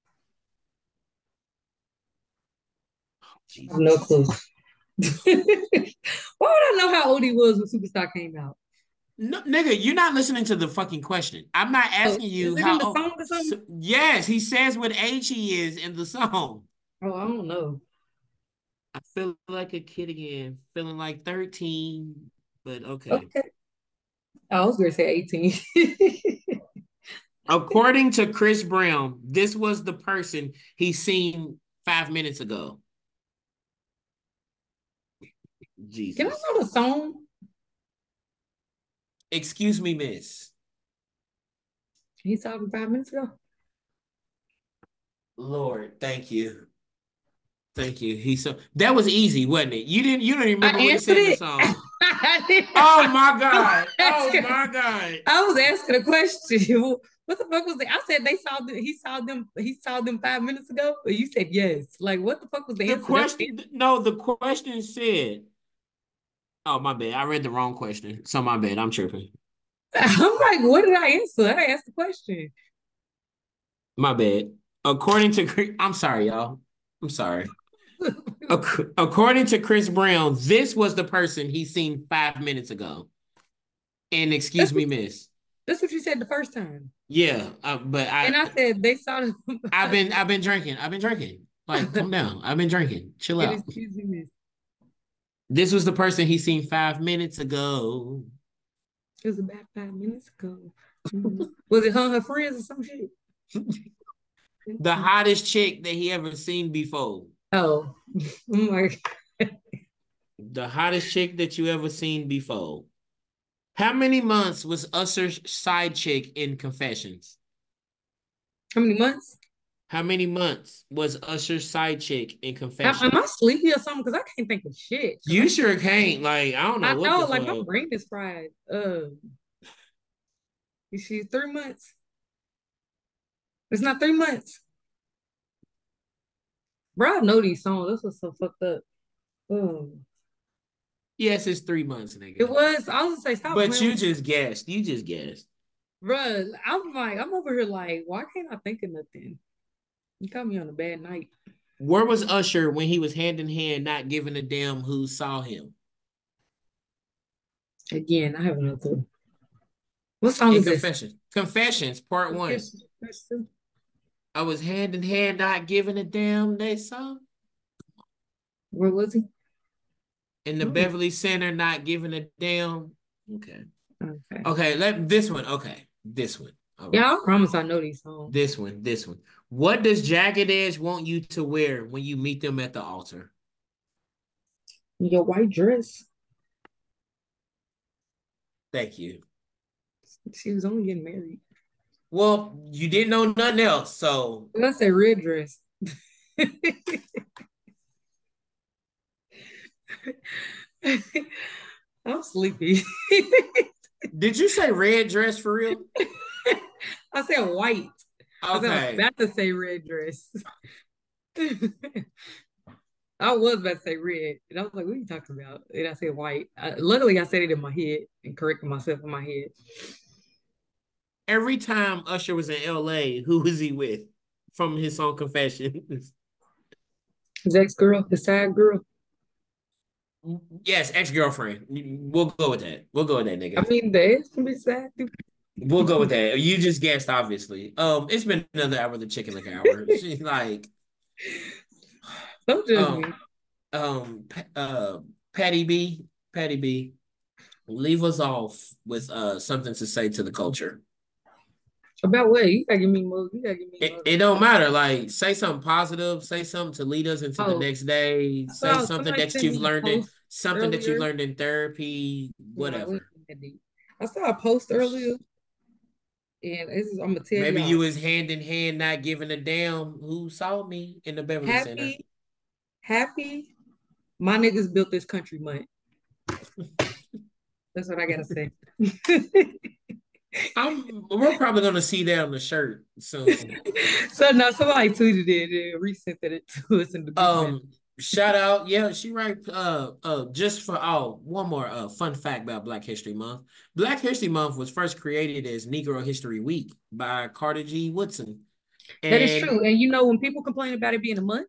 I have no Jesus. clue. Why would I know how old he was when Superstar came out? No, nigga, you're not listening to the fucking question. I'm not Oh, asking is you it in how the old. song or something? So, yes, he says what age he is in the song. Oh, I don't know. I feel like a kid again, feeling like thirteen, but okay. Okay. I was going to say eighteen. According to Chris Brown, this was the person he seen five minutes ago. Can I Jesus. know the song? Excuse me, miss. He saw me five minutes ago. Lord, thank you. Thank you. He so that was easy, wasn't it? You didn't you don't even I remember what he answered said in the it. song. I, didn't, Oh my I, was God. Oh asking, my God. I was asking a question. What the fuck was it? I said they saw the, he saw them he saw them five minutes ago. But you said yes. Like what the fuck was the The answer? That's question, no, the question said, oh my bad. I read the wrong question. So my bad. I'm tripping. I'm like, what did I answer? I asked the question. My bad. According to I'm sorry, y'all. I'm sorry. According to Chris Brown, this was the person he seen five minutes ago. And excuse That's what, me, miss. that's what you said the first time. Yeah, uh, but I And I said they saw them. I've been I've been drinking. I've been drinking. Like, calm down. I've been drinking. Chill It out. is excuse me. This was the person he seen five minutes ago. It was about five minutes ago. Mhm. Was it her and her friends or some shit? The hottest chick that he ever seen before. Oh, oh my God. The hottest chick that you ever seen before. How many months was Usher's side chick in Confessions? How many months? How many months was Usher's side chick in Am, am I Confessions? sleepy or something? Because I can't think of shit. Because You I can't. sure can't. Like, I don't know I what know, the like my fuck. brain is fried. Uh, is she three months? It's not three months. Bro, I know these songs. This was so fucked up. Um, Yes, it's three months, it nigga. was. I was gonna say, stop But playing you with me, just guessed. You just guessed. bro. I'm like, I'm over here like, why can't I think of nothing? You caught me on a bad night. Where was Usher when he was hand in hand, not giving a damn who saw him? Again, I have no clue. What song In is this? Confessions. Confessions, part one. Yes, yes, yes. I was hand in hand, not giving a damn. They saw Where was he? in the Oh, Beverly Center, not giving a damn. Okay. okay. Okay. Let this one. Okay. This one. All Yeah, right. I promise I know these songs. This one. This one. What does Jagged Edge want you to wear when you meet them at the altar? Your white dress. Thank you. She was only getting married. Well, you didn't know nothing else, so Let's say red dress. I'm sleepy. did you say red dress for real? I said white. I said I was Okay. about to say red dress. I was about to say red, and I was like, "What are you talking about?" And I said white. I, luckily, I said it in my head and corrected myself in my head. Every time Usher was in L A, who was he with from his song Confessions? His ex girl, the side girl. Yes, ex-girlfriend. We'll go with that. We'll go with that, I nigga. mean, the ex can be sad too. We'll go with that. You just guessed, obviously. Um, it's been another hour of the chicken lick hour. She's like, Don't judge um, me. um, uh, Patty B, Patty B, leave us off with uh something to say to the culture. About what? You gotta give me more. You gotta give me It, more. it don't matter. Like, say something positive, say something to lead us into the Oh, next day, say so something somebody that sent you've me a learned in post something that you've earlier. learned in therapy, Nah, we whatever. ain't that deep. I saw a post earlier, and this is, I'm gonna tell Maybe y'all. you was hand in hand, not giving a damn who saw me in the Beverly Center. Happy, happy. My niggas built this country month. That's what I gotta say. I'm we're probably gonna see that on the shirt soon. So now somebody tweeted it and resent it to us in the group message. Um, shout out, yeah, she right. Uh, uh, just for oh, one more uh fun fact about Black History Month. Black History Month was first created as Negro History Week by Carter G. Woodson, That is and true. And you know, when people complain about it being a month,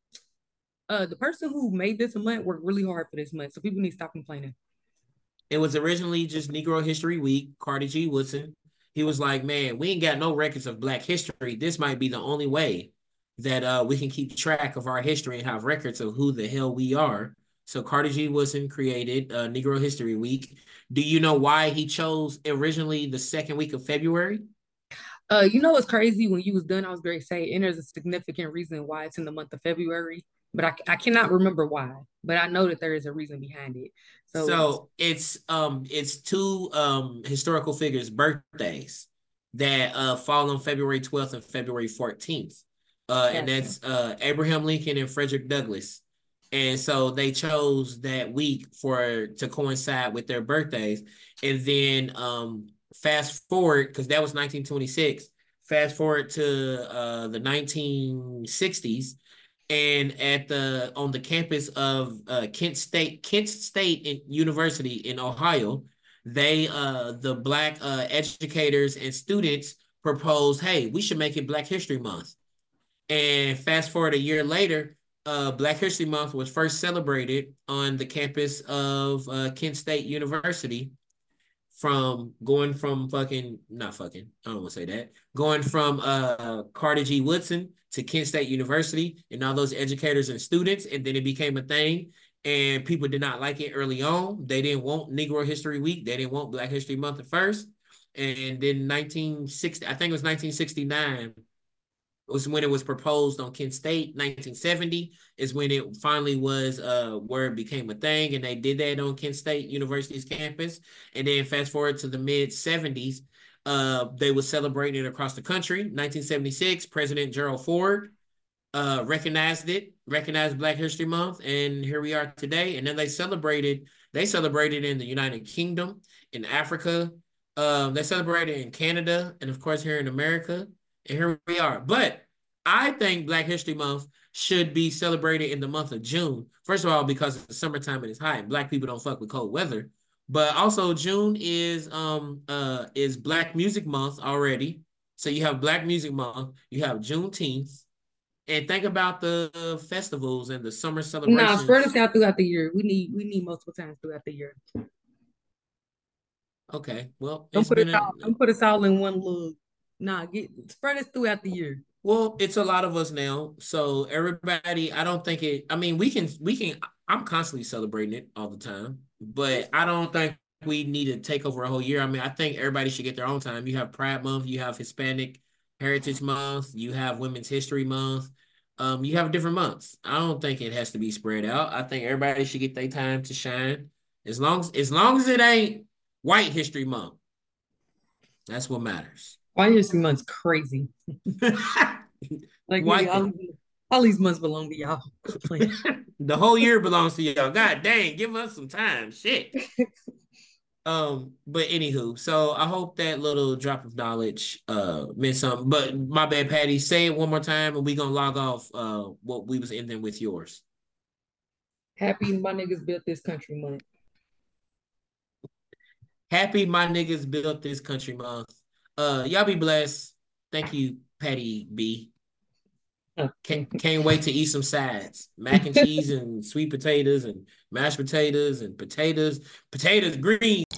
uh, the person who made this a month worked really hard for this month. So people need to stop complaining. it was originally just Negro History Week. Carter G. Woodson, he was like, man, we ain't got no records of Black history. This might be the only way that uh we can keep track of our history and have records of who the hell we are. So Carter G. Woodson created uh, Negro History Week. Do you know why he chose originally the second week of February? Uh, you know what's crazy? When you was done, I was great say, and there's a significant reason why it's in the month of February, but I, I cannot remember why. But I know that there is a reason behind it. So So it's um it's two um historical figures' birthdays that uh fall on February twelfth and February fourteenth. Uh and gotcha. that's uh Abraham Lincoln and Frederick Douglass. And so they chose that week for to coincide with their birthdays. And then um fast forward, because that was nineteen twenty-six, fast forward to uh the nineteen sixties, and at the on the campus of uh, Kent State, Kent State University in Ohio, they uh, the black uh, educators and students proposed, "Hey, we should make it Black History Month." And fast forward a year later, uh, Black History Month was first celebrated on the campus of uh, Kent State University, from going from fucking not fucking I don't want to say that going from uh Carter G. Woodson to Kent State University and all those educators and students, and then it became a thing. And people did not like it early on. They didn't want Negro History Week. They didn't want Black History Month at first. And then nineteen sixty, I think it was nineteen sixty-nine was when it was proposed on Kent State. nineteen seventy is when it finally was uh where it became a thing, and they did that on Kent State University's campus. And then fast forward to the mid seventies, uh, they were celebrating it across the country. nineteen seventy-six, President Gerald Ford uh recognized it, recognized Black History Month, and here we are today. And then they celebrated, they celebrated in the United Kingdom, in Africa, um, they celebrated in Canada, and of course here in America. And here we are. But I think Black History Month should be celebrated in the month of June. First of all, because it's summertime and it's hot, and Black people don't fuck with cold weather. But also June is um uh is Black Music Month already. So you have Black Music Month, you have Juneteenth, and think about the festivals and the summer Nah, celebrations. spread us out throughout the year. We need we need multiple times throughout the year. Okay, well, Don't it's put us been all. a Don't put us all in one little. Nah, get spread us throughout the year. well, it's a lot of us now. So everybody, I don't think it. I mean, we can we can. I'm constantly celebrating it all the time, but I don't think we need to take over a whole year. I mean, I think everybody should get their own time. You have Pride Month, you have Hispanic Heritage Month, you have Women's History Month. Um, you have different months. I don't think it has to be spread out. I think everybody should get their time to shine. As long as as long as it ain't White History Month, that's what matters. White History Month's crazy. Like White, nigga, all, these- all these months belong to y'all. the whole year belongs to y'all. God dang, give us some time. Shit. Um, but anywho, so I hope that little drop of knowledge uh meant something. But my bad, Patty. Say it one more time, and we gonna log off. Uh, what we was ending with yours. Happy my niggas built this country month. Happy my niggas built this country month. Uh, y'all be blessed. Thank you, Patty B. Can't, can't wait to eat some sides. Mac and cheese and sweet potatoes and mashed potatoes and potatoes, potatoes, green.